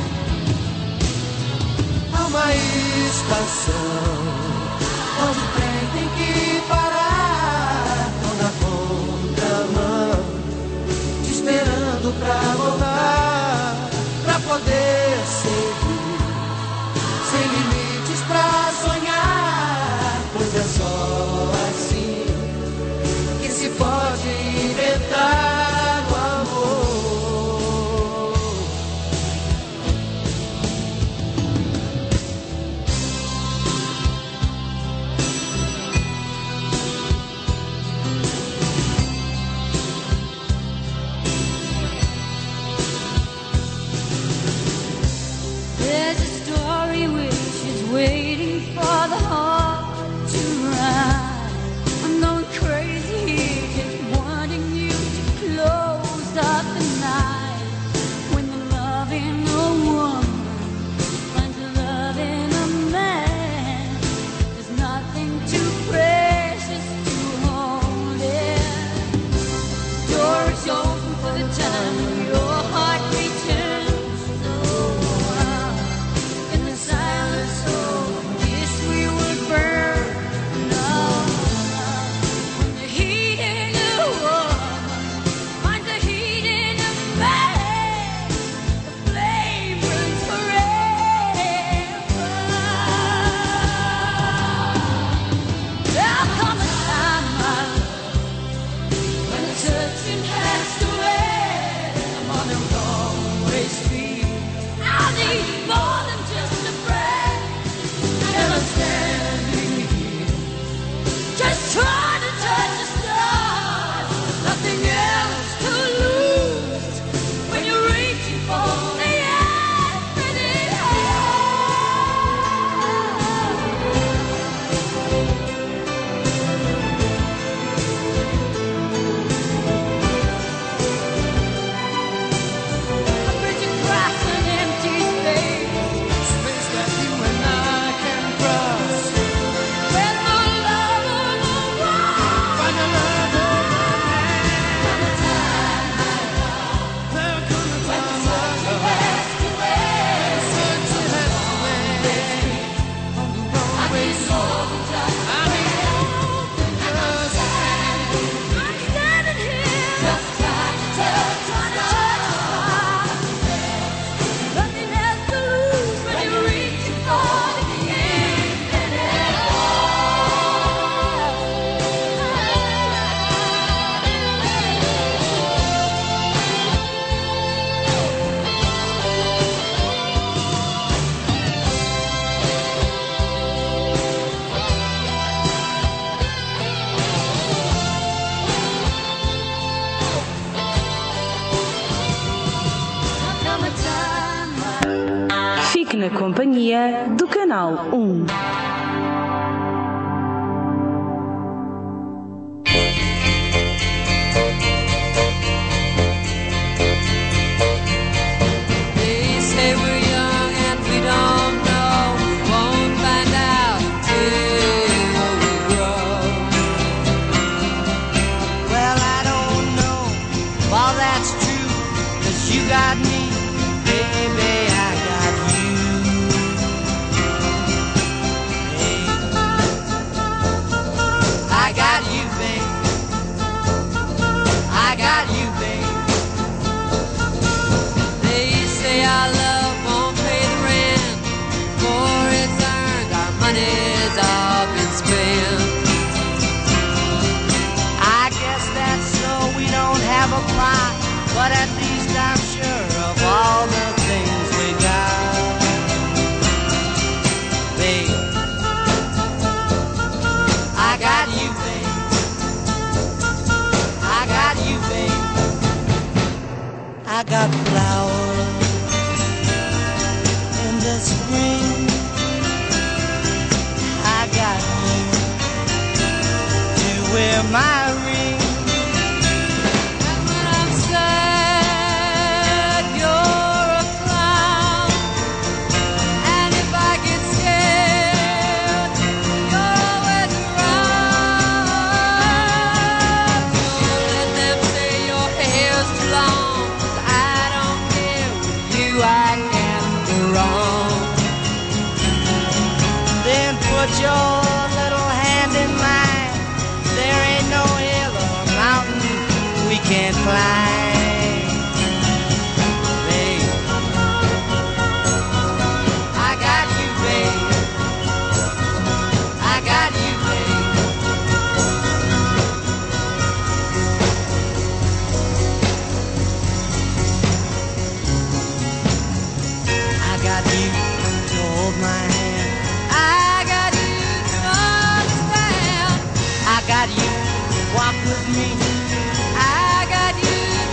S19: Há uma estação onde o trem tem que parar, toda contramão, te esperando pra voltar, pra poder seguir, sem limites pra sonhar, pois é só assim que se pode inventar o amor.
S16: There's a story which
S20: Fique na companhia do Canal um.
S2: They say we're young and we don't know. We won't find out till we grow.
S19: Well, I don't know if all that's true, 'cause you got me, baby, I got you. Hey, I got you, babe. I got you, babe.
S2: They say our love won't pay the rent, for it's earned, our money's all been spent.
S19: I guess that's so we don't have a plot, but at least I'm sure of all the things we got. Babe, I got you, babe. I got you, babe. I got flowers in the spring. I got you to wear my ring.
S2: And when I'm sad, you're a clown. And if I get scared, you're always around. Don't let them say your hair's too long, 'cause I don't care. With you I can't go wrong.
S19: Then put your little hand in mine. There ain't no hill or mountain we can't climb. Babe, I got you, babe. I got you, babe. I got you to hold my hand. I got you to understand. I got you to walk with me. I got you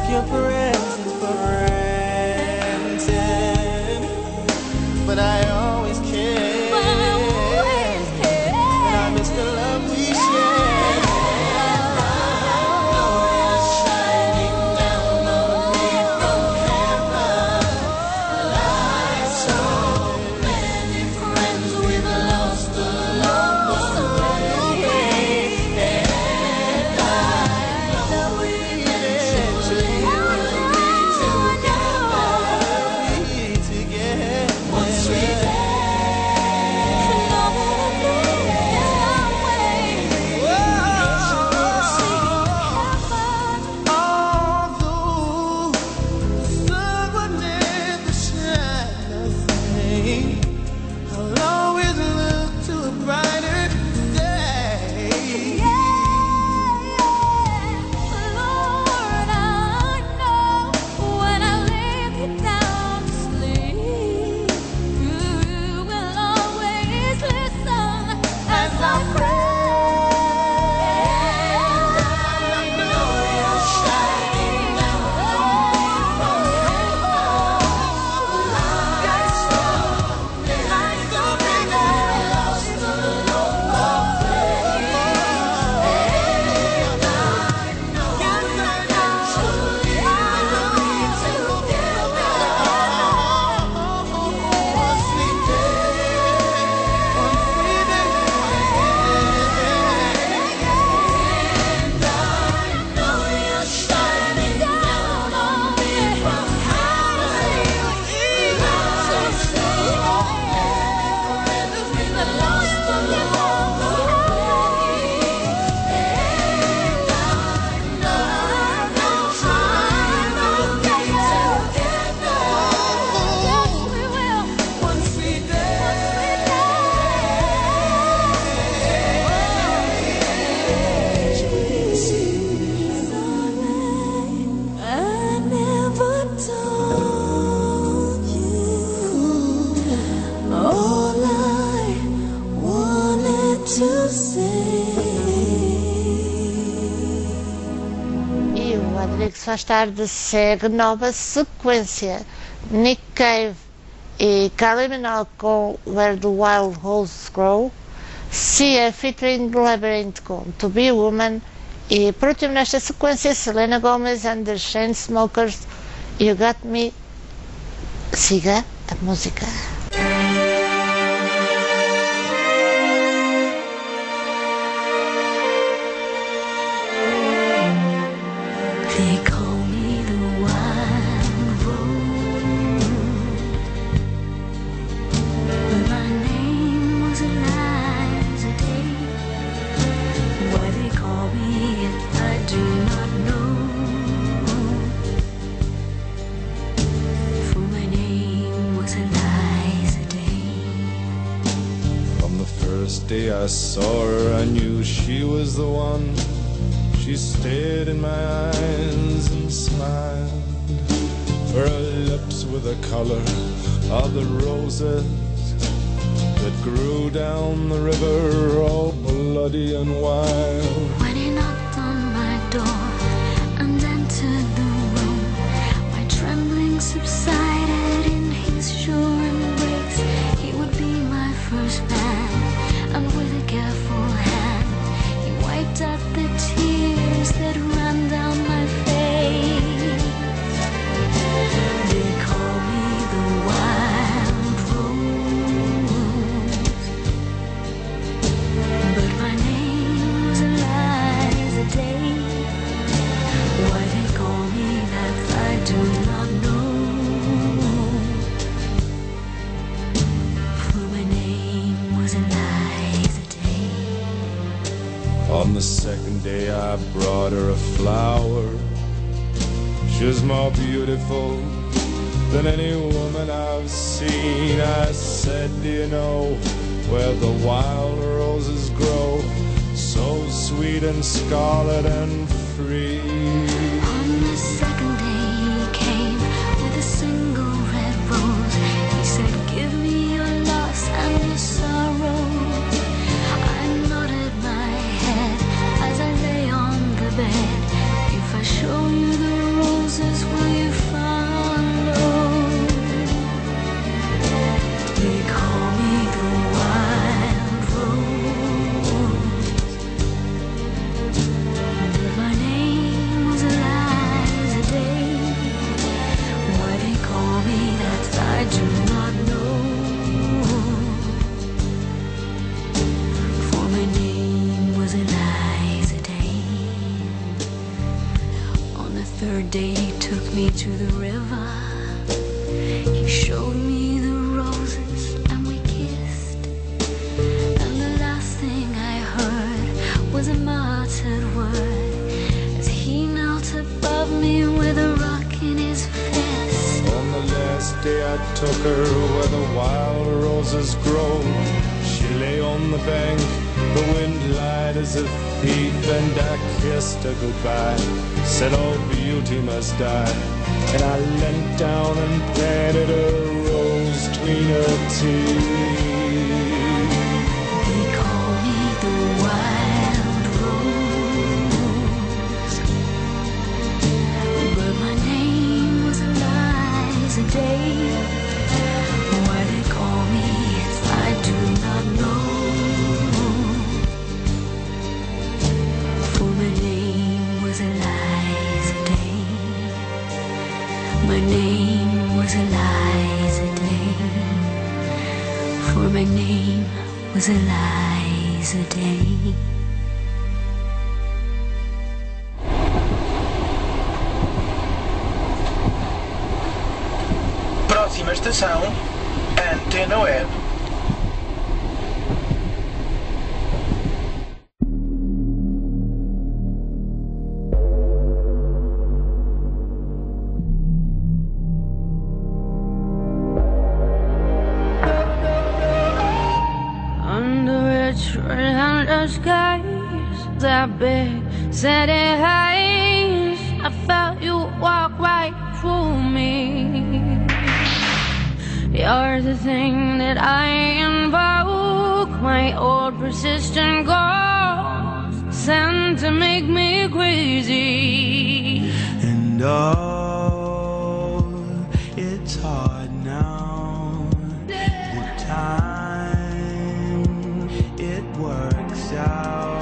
S14: your presence for granted, but I always care.
S2: But I always care.
S14: And I miss the love we shared.
S3: Mais tarde segue nova sequência. Nick Cave e Kylie Minogue com Where the Wild Roses Grow, Sia featuring Labyrinth com To Be a Woman e por último nesta sequência Selena Gomez and the Chainsmokers, You Got Me. Siga a música.
S10: They call me the wild rose, but my name was Eliza Day. Why they call me it, I do not know, for my name was Eliza Day.
S21: From the first day I saw her, I knew she was the one. She stared in my eyes and smiled. Her lips were the color of the roses that grew down the river, all bloody and wild.
S10: When he knocked on my door and entered the room, my trembling subsided in his sure embrace. He would be my first man, and with a careful hand he wiped out the tears that ran down my face. They call me the wild rose, but my name was Eliza Day. Why they call me that I do not know, for my name was Eliza Day.
S21: On the second day I brought her a flower. She was more beautiful than any woman I've seen. I said, do you know where the wild roses grow, so sweet and scarlet and free?
S10: On the second day he came with a single red rose. He said, give me your loss and your sorrow. I nodded my head as I lay on the bed. If I show you the roses day he took me to the river. He showed me the roses and we kissed. And the last thing I heard was a muttered word as he knelt above me with a rock in his fist.
S21: On the last day I took her where the wild roses grow. She lay on the bank, the wind lied as a thief, and I kissed her goodbye, said all beauty must die. And I leant down and planted a rose between her teeth.
S10: They call me the wild rose, but my name was Eliza Day. Why they call me, I do not know. For my name was Eliza Day. My name was Eliza Day. For my name was Eliza Day.
S17: Próxima estação, Antena Web.
S10: Under skies that big city heights, I felt you walk right through me. You're the thing that I invoke, my old persistent ghost sent to make me crazy.
S13: And oh, it's hard now. The time it works out.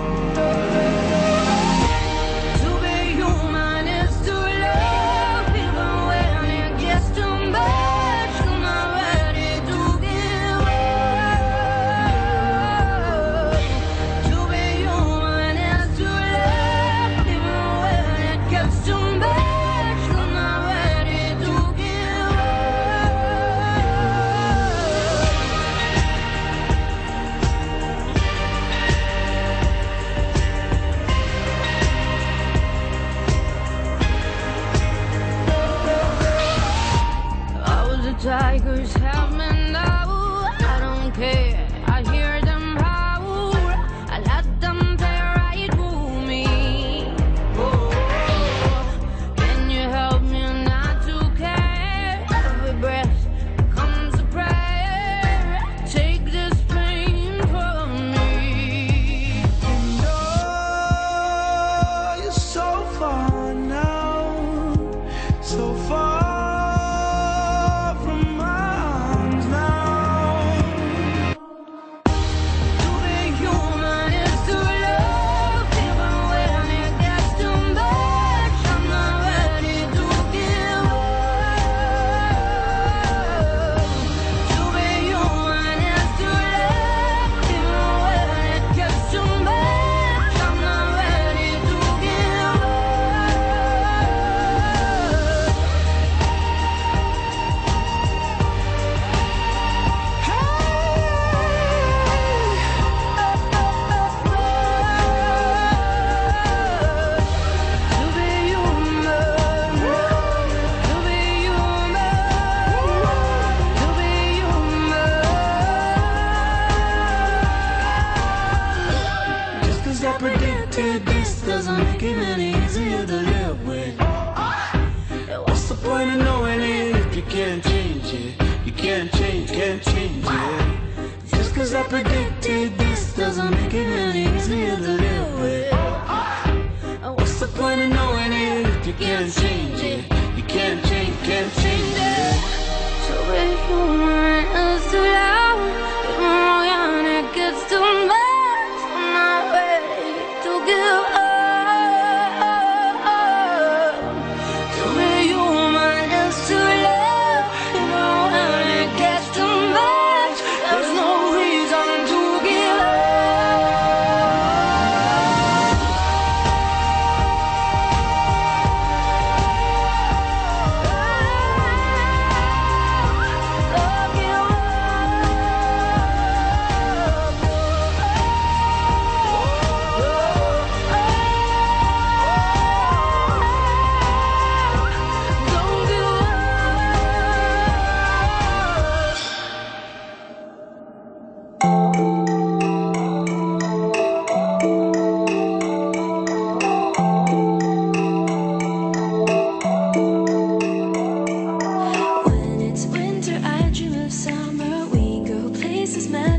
S10: To be human is to love, even when it gets too much. I'm not ready to give up. To be human is to love, even when it gets too much. I'm not ready to give up. All the tigers have me now. I don't care. I hear them howl. I let them tear right through me. Oh, can you help me not to care? Every breath becomes a prayer. Take this pain from me.
S13: And oh, you're so far now, so far from my arms now.
S10: To be human is to love, even when it gets too much. I'm not ready to give up. To be human is to love, even when it gets too much. I'm not ready to give up. To be human, to be human, to be human.
S13: Just 'cause I predicted this doesn't make it any easier to live with. What's the point of knowing it if you can't change it? You can't change, can't change it. Just 'cause I predicted this doesn't make it any easier to live with. What's the point of knowing it if you can't change it? You can't change, can't change it.
S10: To be human is to love, even when it gets too much. I'm not ready to give up. To be human is to love, even when it gets too much. There's no reason to give up.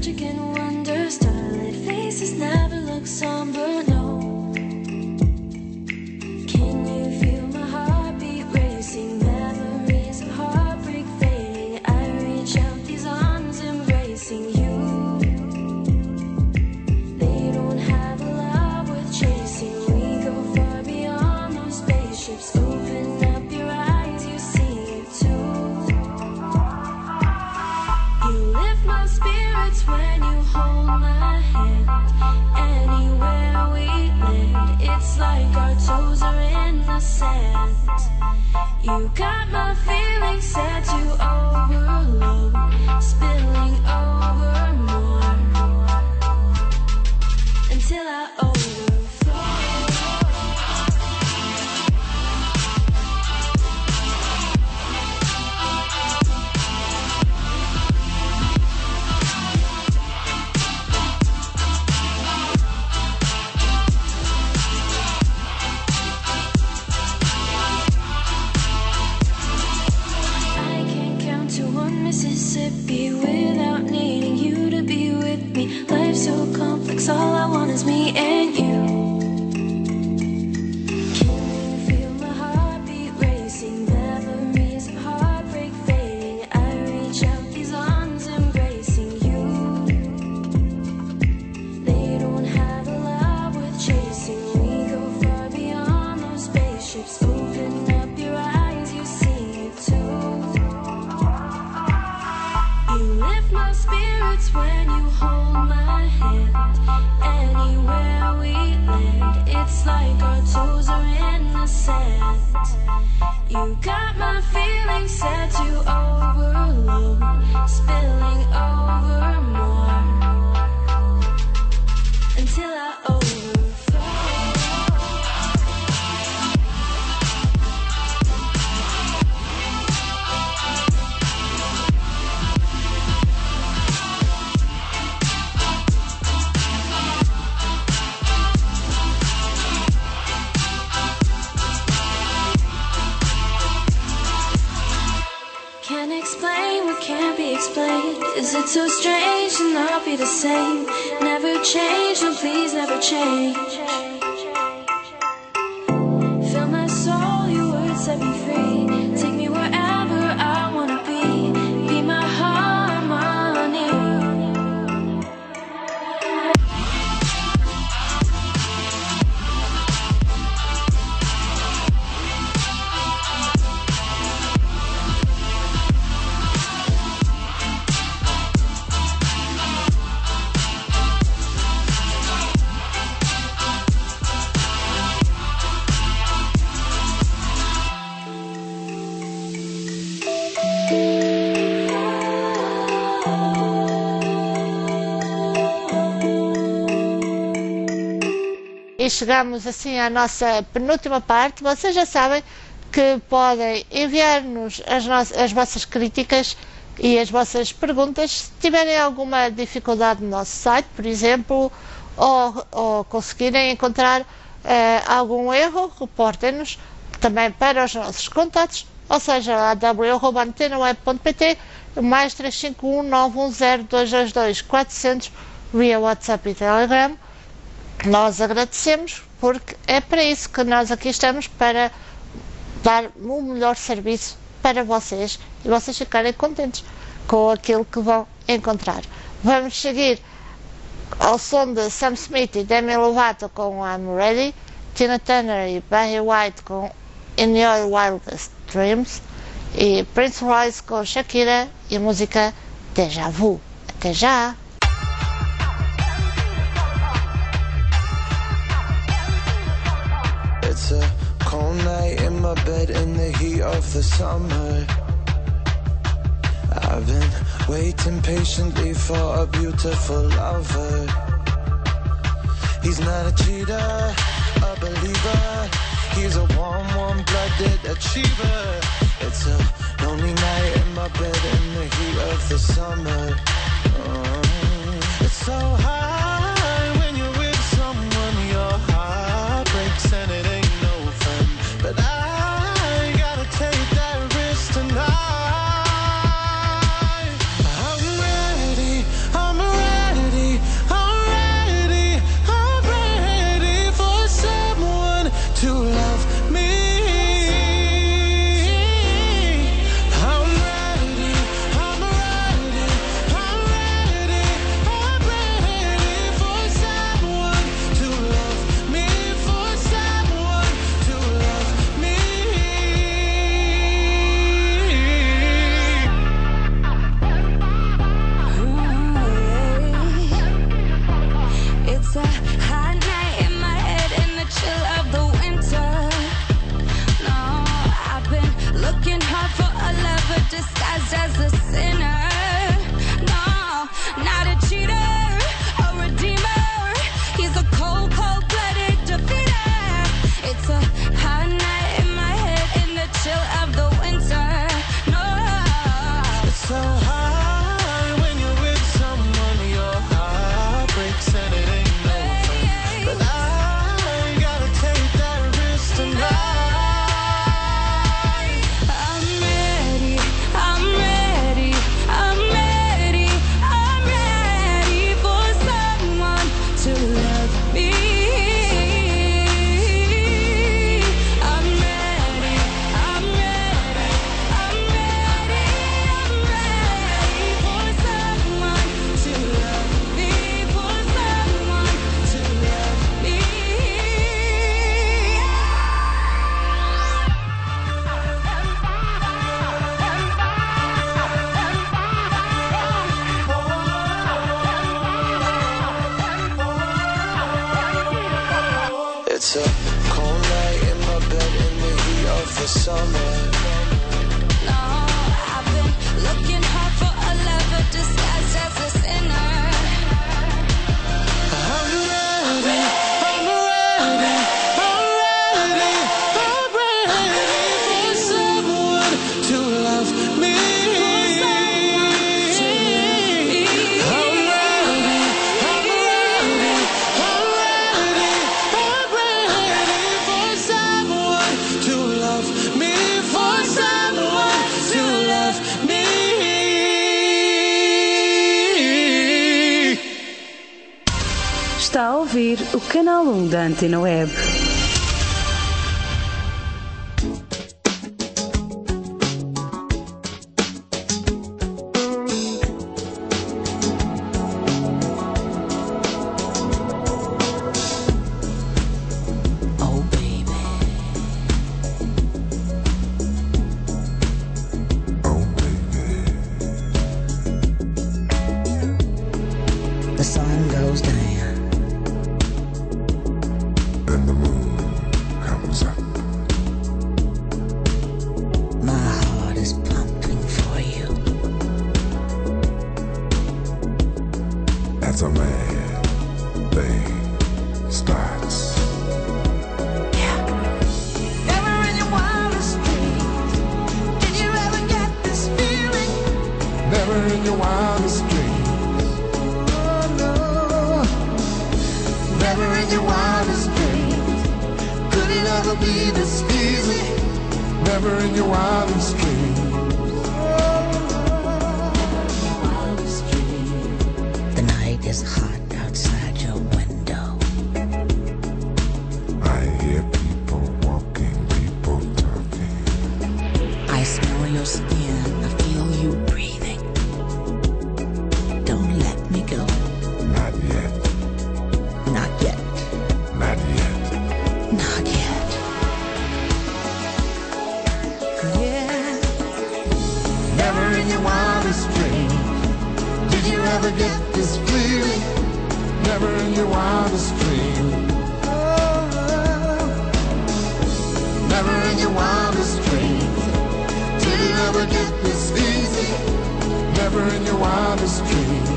S16: magic and wonder. Starlit faces never look somber, no. Can you feel my heartbeat racing? Memories of heartbreak fading. I reach out these arms embracing you. They don't have a love worth chasing. We go far beyond those spaceships. Open up your eyes, you see it too. You lift my spirits when you hold my hand. Anywhere we land, it's like our toes are in the sand. You got my feelings set to overload, spilling over more until I overflow. I can't count to one Mississippi without needing you to be with me. Life's so complex, all I want is me and you. Can you feel my heartbeat racing? Memories of heartbreak fading. I reach out these arms embracing you. They don't have a love worth chasing. We go far beyond those spaceships. Open up your eyes, you see it too. You lift my spirits when you hold my hand. Anywhere we land, it's like our toes are in the sand. You got my feelings set to overload, spilling over more until I overflow. Can't explain what can't be explained. Is it so strange to not be the same? Never change, no please never change. Fill my soul, your words set me free. Take me wherever I wanna be. Be my harmony.
S3: E chegamos assim à nossa penúltima parte. Vocês já sabem que podem enviar-nos as, no- as vossas críticas e as vossas perguntas se tiverem alguma dificuldade no nosso site, por exemplo, ou, ou conseguirem encontrar eh, algum erro, reportem-nos também para os nossos contatos, ou seja, a w arroba antena web ponto pt, mais três cinco um nove um zero dois dois dois quatro zero zero via WhatsApp e Telegram. Nós agradecemos porque é para isso que nós aqui estamos, para dar o melhor serviço para vocês e vocês ficarem contentes com aquilo que vão encontrar. Vamos seguir ao som de Sam Smith e Demi Lovato com I'm Ready, Tina Turner e Barry White com In Your Wildest Dreams e Prince Royce com Shakira e a música Déjà Vu. Até já!
S5: It's a cold night in my bed in the heat of the summer. I've been waiting patiently for a beautiful lover. He's not a cheater, a believer. He's a warm, warm-blooded achiever. It's a lonely night in my bed in the heat of the summer. Oh, it's so high when you're with someone. Your heart breaks and it ain't no fun. But I gotta take that risk tonight. I'm ready, I'm ready. It's a cold night in my bed in the heat of the summer.
S4: No, I've been looking hard for a lover disguised as a sinner.
S5: I'm ready, I'm ready, I'm ready, I'm ready for someone to love me. I'm ready, I'm ready, I'm ready, I'm ready for someone to love me, for someone to love me.
S20: Está a ouvir o canal um da Antena Web.
S1: Oh baby,
S11: Oh baby,
S1: the sun goes down.
S11: then the moon comes up.
S1: My heart is pumping for you.
S11: As a man thing starts.
S18: Never in your wildest dreams did you ever get this feeling.
S11: Never in your wildest dreams.
S18: Oh no. Never in your wildest dreams could it ever be this easy.
S11: Never in your wildest dreams.
S1: The night is hot outside your window.
S11: I hear people walking, people talking.
S1: I smell your skin, I feel you breathing. Don't let me go.
S11: Not yet,
S1: Not yet,
S11: not yet.
S1: not yet.
S18: Yeah. Never in your wildest dreams did you ever get this feeling.
S11: Never in your wildest dreams.
S18: Never in your wildest dreams did it ever get this easy.
S11: Never in your wildest dreams.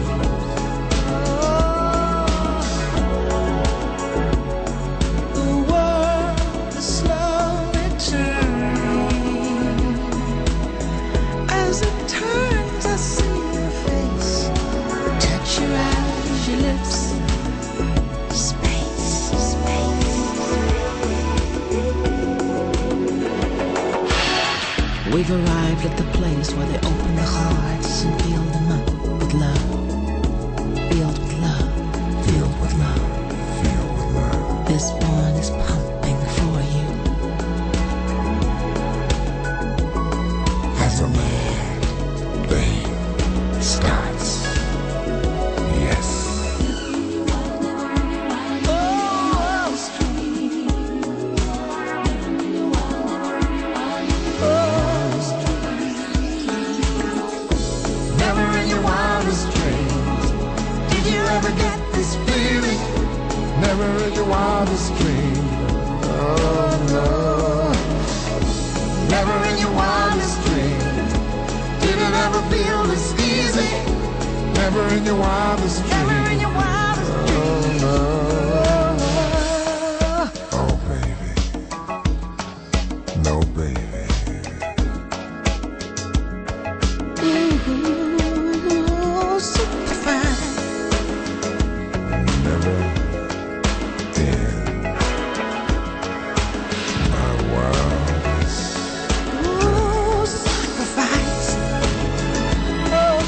S18: The world is slowly turning. As it turns, I see your face. Touch your eyes, your lips. Space, space.
S1: We've arrived at the place where they open the hearts and fill them up with love. Filled with love, filled with love.
S11: Filled with love.
S1: This one is pumping for you.
S11: As a man thing starts. Yes.
S18: Never in your wildest dreams did you ever get this feeling.
S11: Never in your wildest dreams. Oh no.
S18: Never in your wildest dreams did it ever feel this easy.
S11: Never in your wildest dreams.
S18: Never in your wildest dreams.
S11: Oh no. Oh baby. No baby.
S18: Ooh, super fine.
S11: Never in my wildest.
S18: Ooh, sacrifice. Oh,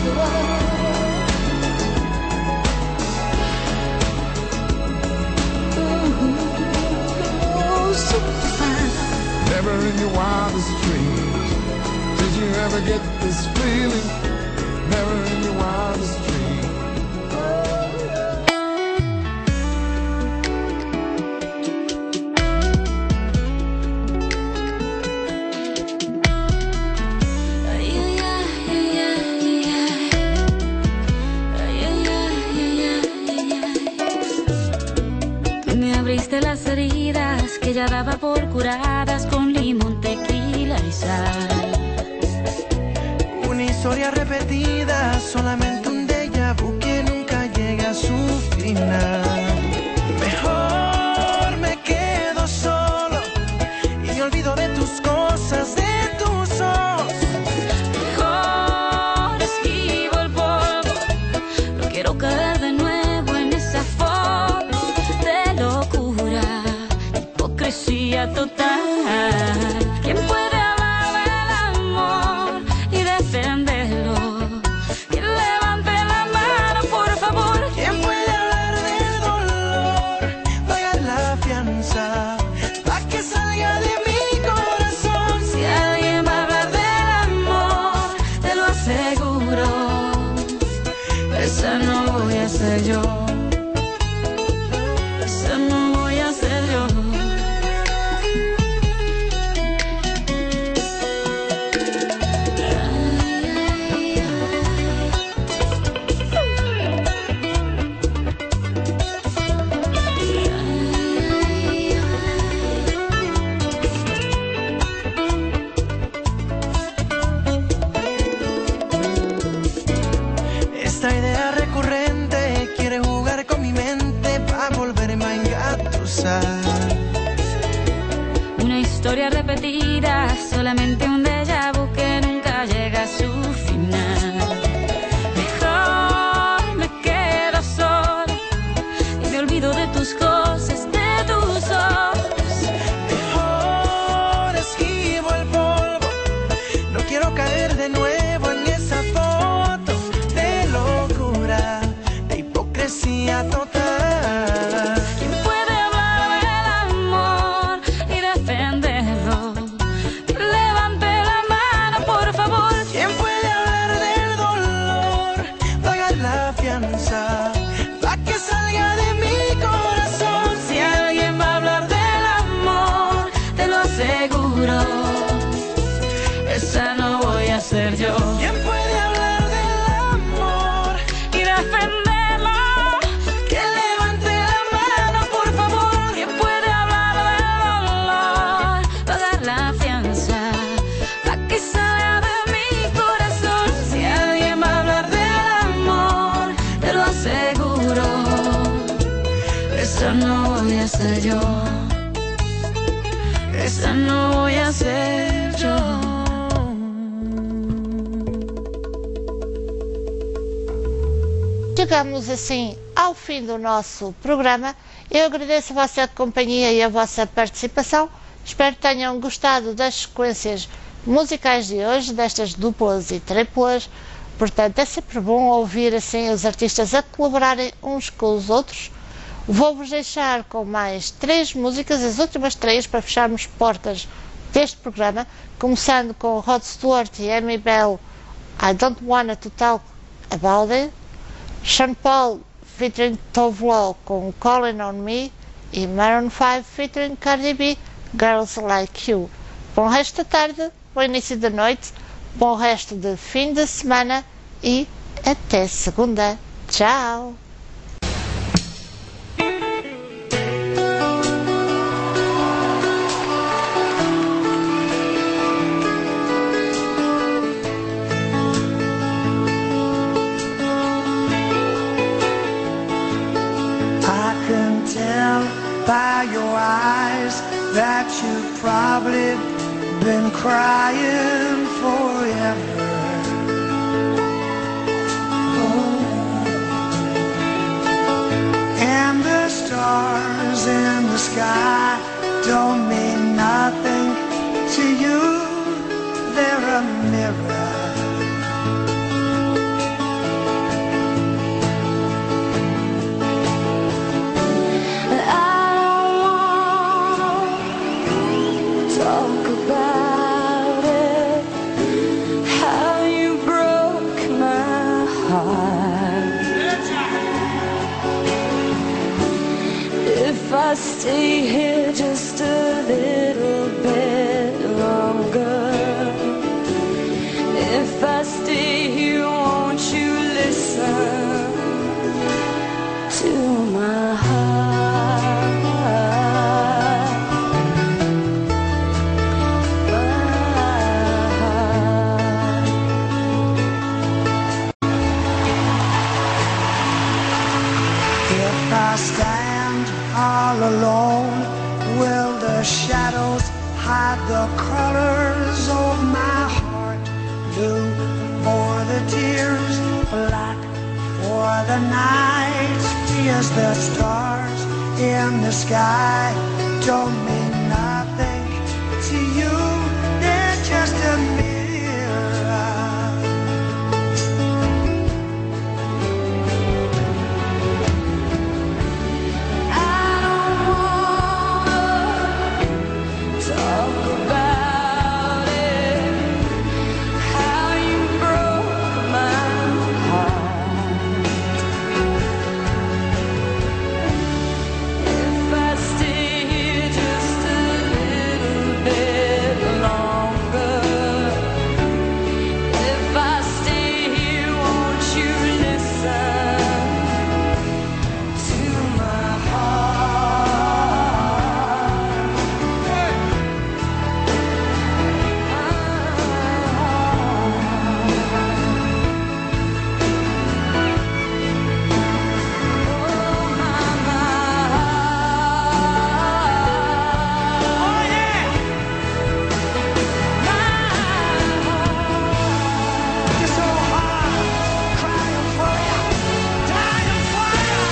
S18: ooh, super fine.
S11: Never in your wildest dreams did you ever get this feeling. Never in your wildest dreams.
S4: Me abriste las heridas
S16: ella daba por curadas con limón, tequila y sal.
S5: Una historia repetida, solamente un déjà vu que nunca llega a su final. Mejor me quedo solo y me olvido de tus cosas, de tus ojos.
S16: Mejor esquivo el polvo, no quiero caer de nuevo en esa foto de locura, hipocresía total. ¿Quién puede hablar del amor y defenderlo? ¿Quién levante la mano, por favor?
S5: ¿Quién puede hablar del dolor? Pagar la fianza pa' que salga de mi corazón.
S16: Si alguien va a hablar del amor, te lo aseguro, esa no voy a ser yo. Esa no voy a ser yo.
S5: Esta idea recurrente quiere jugar con mi mente pa' volverme a engatusar.
S16: Una historia repetida, solamente un déjà vu que nunca llega a su final. Mejor me quedo solo y me olvido de tus cosas, de tus ojos.
S5: Mejor esquivo el polvo, no quiero caer de nuevo en esa foto de locura, de hipocresía total.
S16: ¿Quién puede hablar del amor y defenderlo? Levante la mano, por favor.
S5: ¿Quién puede hablar del dolor? Pagar la fianza pa' que salga de mi corazón.
S16: Si alguien va a hablar del amor, te lo aseguro, esa no voy a ser yo.
S5: ¿Quién puede hablar del amor
S16: Y defenderlo,
S5: que levante la mano, por favor?
S16: ¿quién puede hablar del dolor? Pagar la fianza pa' que salga de mi corazón. Si alguien va a hablar del amor, te lo aseguro, esa no voy a ser yo. Esa no voy a ser yo.
S3: Chegamos assim ao fim do nosso programa. Eu agradeço a vossa companhia e a vossa participação. Espero que tenham gostado das sequências musicais de hoje, destas duplas e triplas. Portanto, é sempre bom ouvir assim os artistas a colaborarem uns com os outros. Vou-vos deixar com mais três músicas, as últimas três, para fecharmos portas deste programa, começando com Rod Stewart e Amy Bell, I Don't Wanna to Talk About It. Sean Paul featuring Tove Lo com Calling on Me e Maroon five featuring Cardi B, Girls Like You. Bom resto da tarde, bom início da noite, bom resto de fim de semana e até segunda. Tchau!
S5: I can tell by your eyes that you've probably been crying forever. Oh. And the stars in the sky don't mean nothing to you. They're a mirror.
S10: Talk about it, how you broke my heart. If I stay here just a little bit longer, if I stay here, won't you listen to my heart?
S8: I stand all alone, will the shadows hide the colors of my heart? Blue for the tears, black for the night. As the stars in the sky don't mean nothing to you, they're just a mirror.
S18: I don't wanna talk about it, how you broke my heart. If I stay here just a little bit longer, if I stay here, won't you listen to my heart? Oh yeah,
S8: You're so hard, crying for you, dying for you.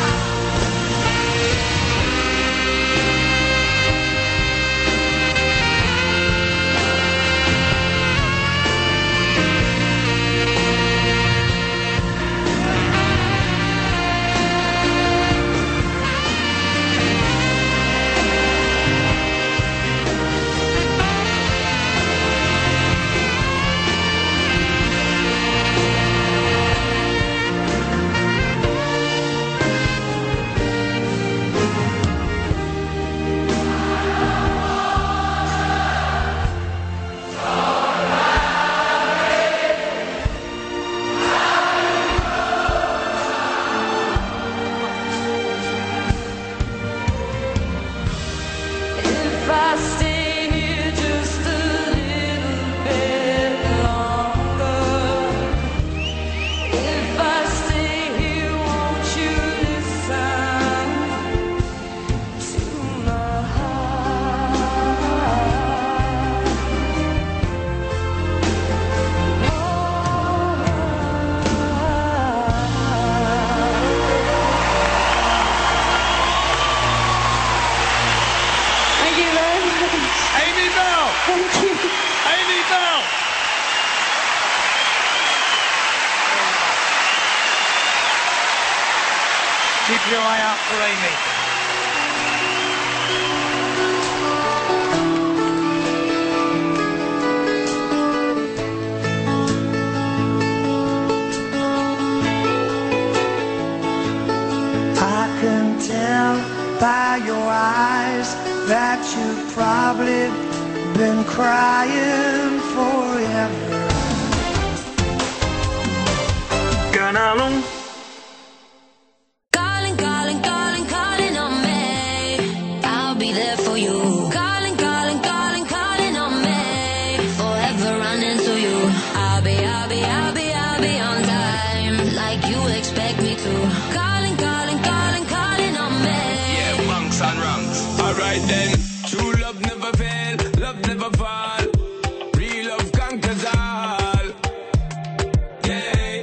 S18: if I stay here just a little bit longer, if I stay here, won't you listen to my Thank you very much.
S17: Amy Bell!
S18: Thank you.
S17: Amy Bell! Keep your eye out for Amy.
S8: I can tell by your eyes that you've probably been crying forever.
S6: Canalum
S4: Calling, calling, calling, calling on me. I'll be there for you. Calling, calling, calling, calling on me. Forever running to you. I'll be, I'll be, I'll be, I'll be on time, like you expect me to. Calling, calling, calling, calling on me.
S14: Yeah, bunks and rungs. Alright then. True love never fail, love never fall. Real love conquers all. Yeah.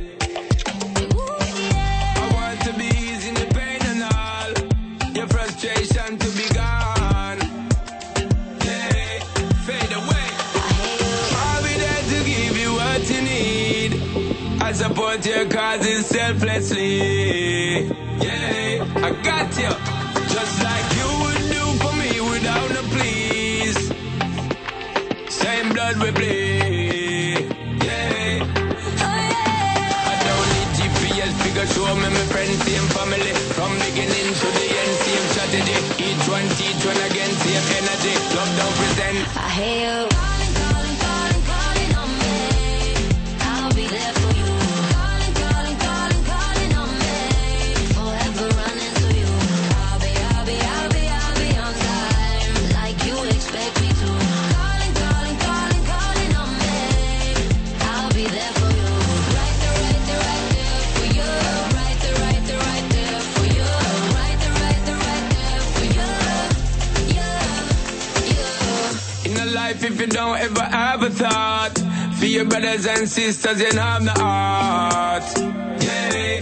S14: I want to be easy in the pain and all. Your frustration to be gone. Yeah. Fade away. I'll be there to give you what you need. I support your causes selflessly. Yeah. I got you. Just like you would do for me without a please. Same blood we bleed. Yeah. I don't need G P S figure show me my friends, same family. From beginning to the end, same strategy. Each one teach one again, same energy. Love don't pretend.
S4: I hear you. Calling, calling, calling, calling on me. I'll be there for you. Calling, calling, calling, calling on me. Forever running to you. I'll be, I'll be, I'll be, I'll be on time, like you expect me to. Calling, calling, calling, calling on me. I'll be there for you. Right there, right there, right there for you. Right there, right there, right there for you.
S7: if you don't ever have a thought for your brothers and sisters, you have the heart. Yeah.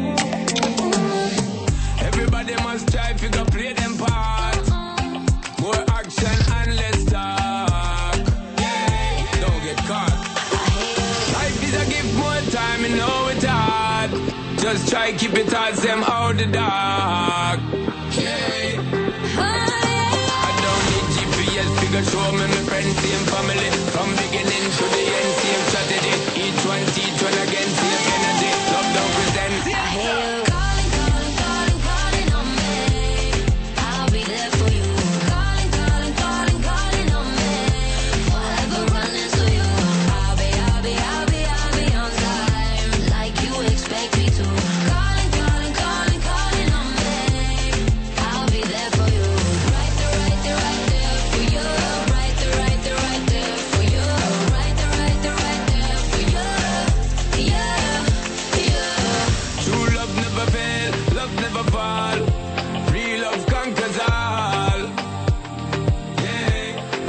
S7: Everybody must try to go play them part. More action and less talk. Yeah. Don't get caught. Life is a gift, more time, you know it's hard. Just try keep your thoughts them out the dark. Yeah. I don't need G P S figure show me my friends, same family. From beginning to the end, same strategy. Each one teach one again, same energy. Love don't pretend.
S4: I hear you calling, calling, calling, calling on me. I'll be there for you. Calling, calling, calling, calling on me. Forever running to you. I'll be, I'll be, I'll be, I'll be on time, like you expect me to. Calling, calling, calling, calling on me. I'll be there for you. Right there, right there, right there for you. Right there, right there, right there for you. Right there, right there, right there for you. Yeah, yeah.
S7: True love never fail, love never fall. Real love conquers all. Yeah.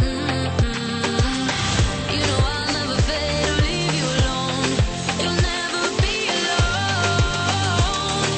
S4: You know I'll never fail or leave you alone. You'll never be alone.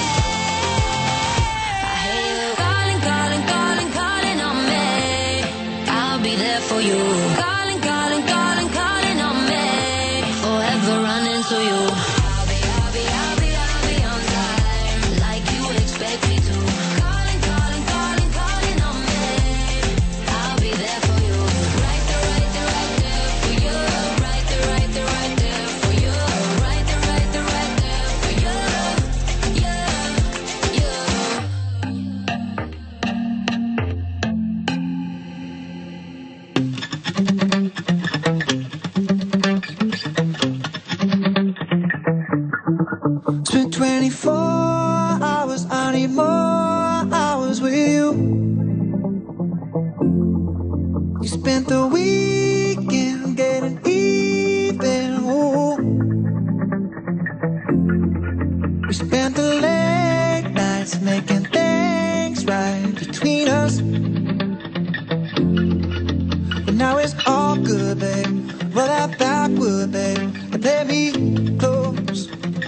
S4: I hear you calling, calling, calling, calling on me. I'll be there for you. Calling, calling, calling, calling on me. Forever running to you. I'll be, I'll be, I'll be, I'll be on time, like you expect me to. Calling, calling, calling, calling on me. I'll be there for you. Right there, right there, right there for you. Right there, right there, right there for you. Right there, right there, right there for you. Yeah, yeah.
S8: Spent twenty-four hours, I need more hours with you. You spent the weekend getting even. Ooh. We spent the late nights making things right between us. But now it's all good, babe. Roll that backward, babe, and play me close.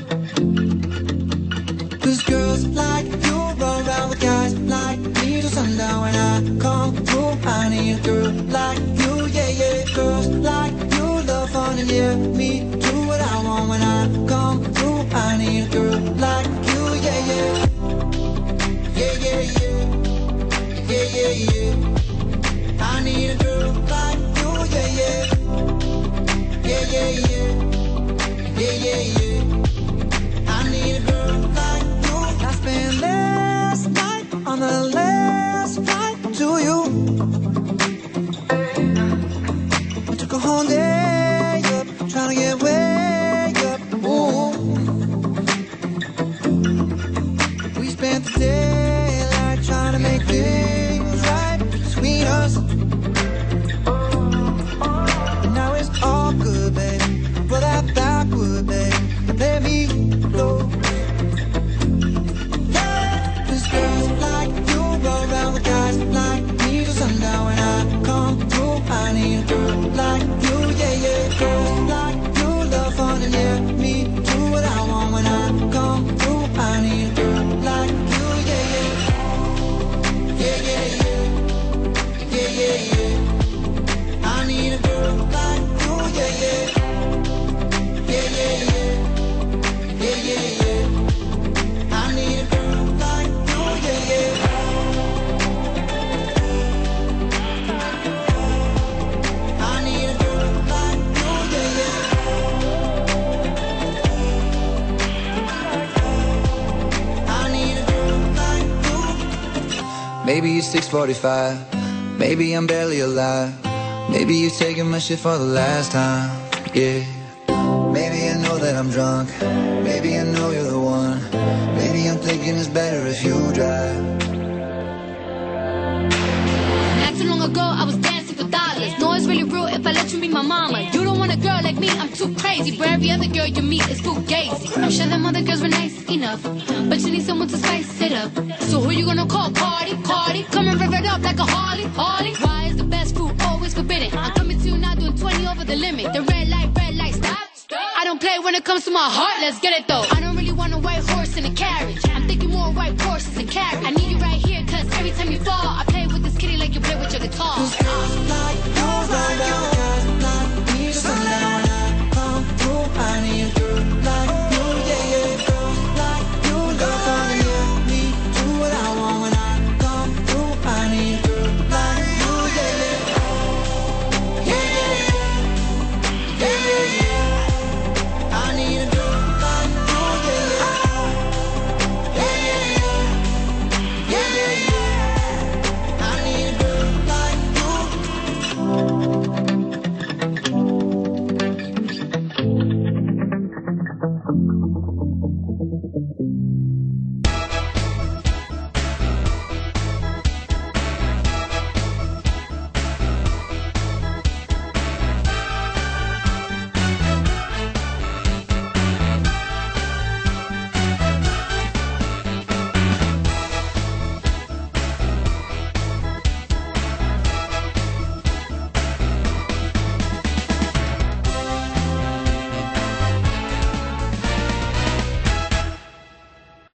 S8: Cause girls like you run around with guys like me till sundown. When I come through, I need a girl like you, yeah, yeah. Girls like you love fun and yeah, me do what I want. When I come through, I need a girl like you, yeah, yeah. Yeah, yeah, yeah. Yeah, yeah, yeah. I need a girl like you, yeah, yeah. Yeah, yeah, yeah. Yeah, yeah, yeah. I need a girl like you. I spent last night on the last flight to you. I took a whole day up, trying to get way up. Ooh. We spent the daylight trying to make things right between us. But now it's all good, babe. Roll that backward, babe, and play me close. Cause girls like you roll around with guys like me till sundown. When I come through, I need a girl like you, yeah, yeah. Girls like you love fun and yeah, me do what I want. When I come through, I need a girl like you, yeah, yeah. Yeah, yeah, yeah. Yeah, yeah, yeah. I need a girl like you, yeah, yeah. Yeah, yeah, yeah. Yeah, yeah, yeah. I need a girl like you, yeah, yeah. I need a girl like you, yeah, yeah. I need a girl like you.
S22: Maybe it's six forty-five, maybe I'm barely alive. Maybe you're taking my shit for the last time, yeah. Maybe I know that I'm drunk, maybe I know you're the one. Maybe I'm thinking it's better if you drive.
S23: Not too long ago, I was dancing for dollars. No, it's really real if I let you be my mama. You don't want a girl like me, I'm too crazy. But every other girl you meet is fugazi. I'm sure them other girls were nice enough, but you need someone to spice it up. So who you gonna call? Cardi, Cardi. Come and rev it up like a Harley, Harley. Why is the best fruit always forbidden? I'm coming the limit. The red light, red light, stop. I don't play when it comes to my heart, let's get it though. I don't really want a white horse in a carriage. I'm thinking more white horses and carriage. I need you right here, cause every time you fall, I play with this kitty like you play with your guitar.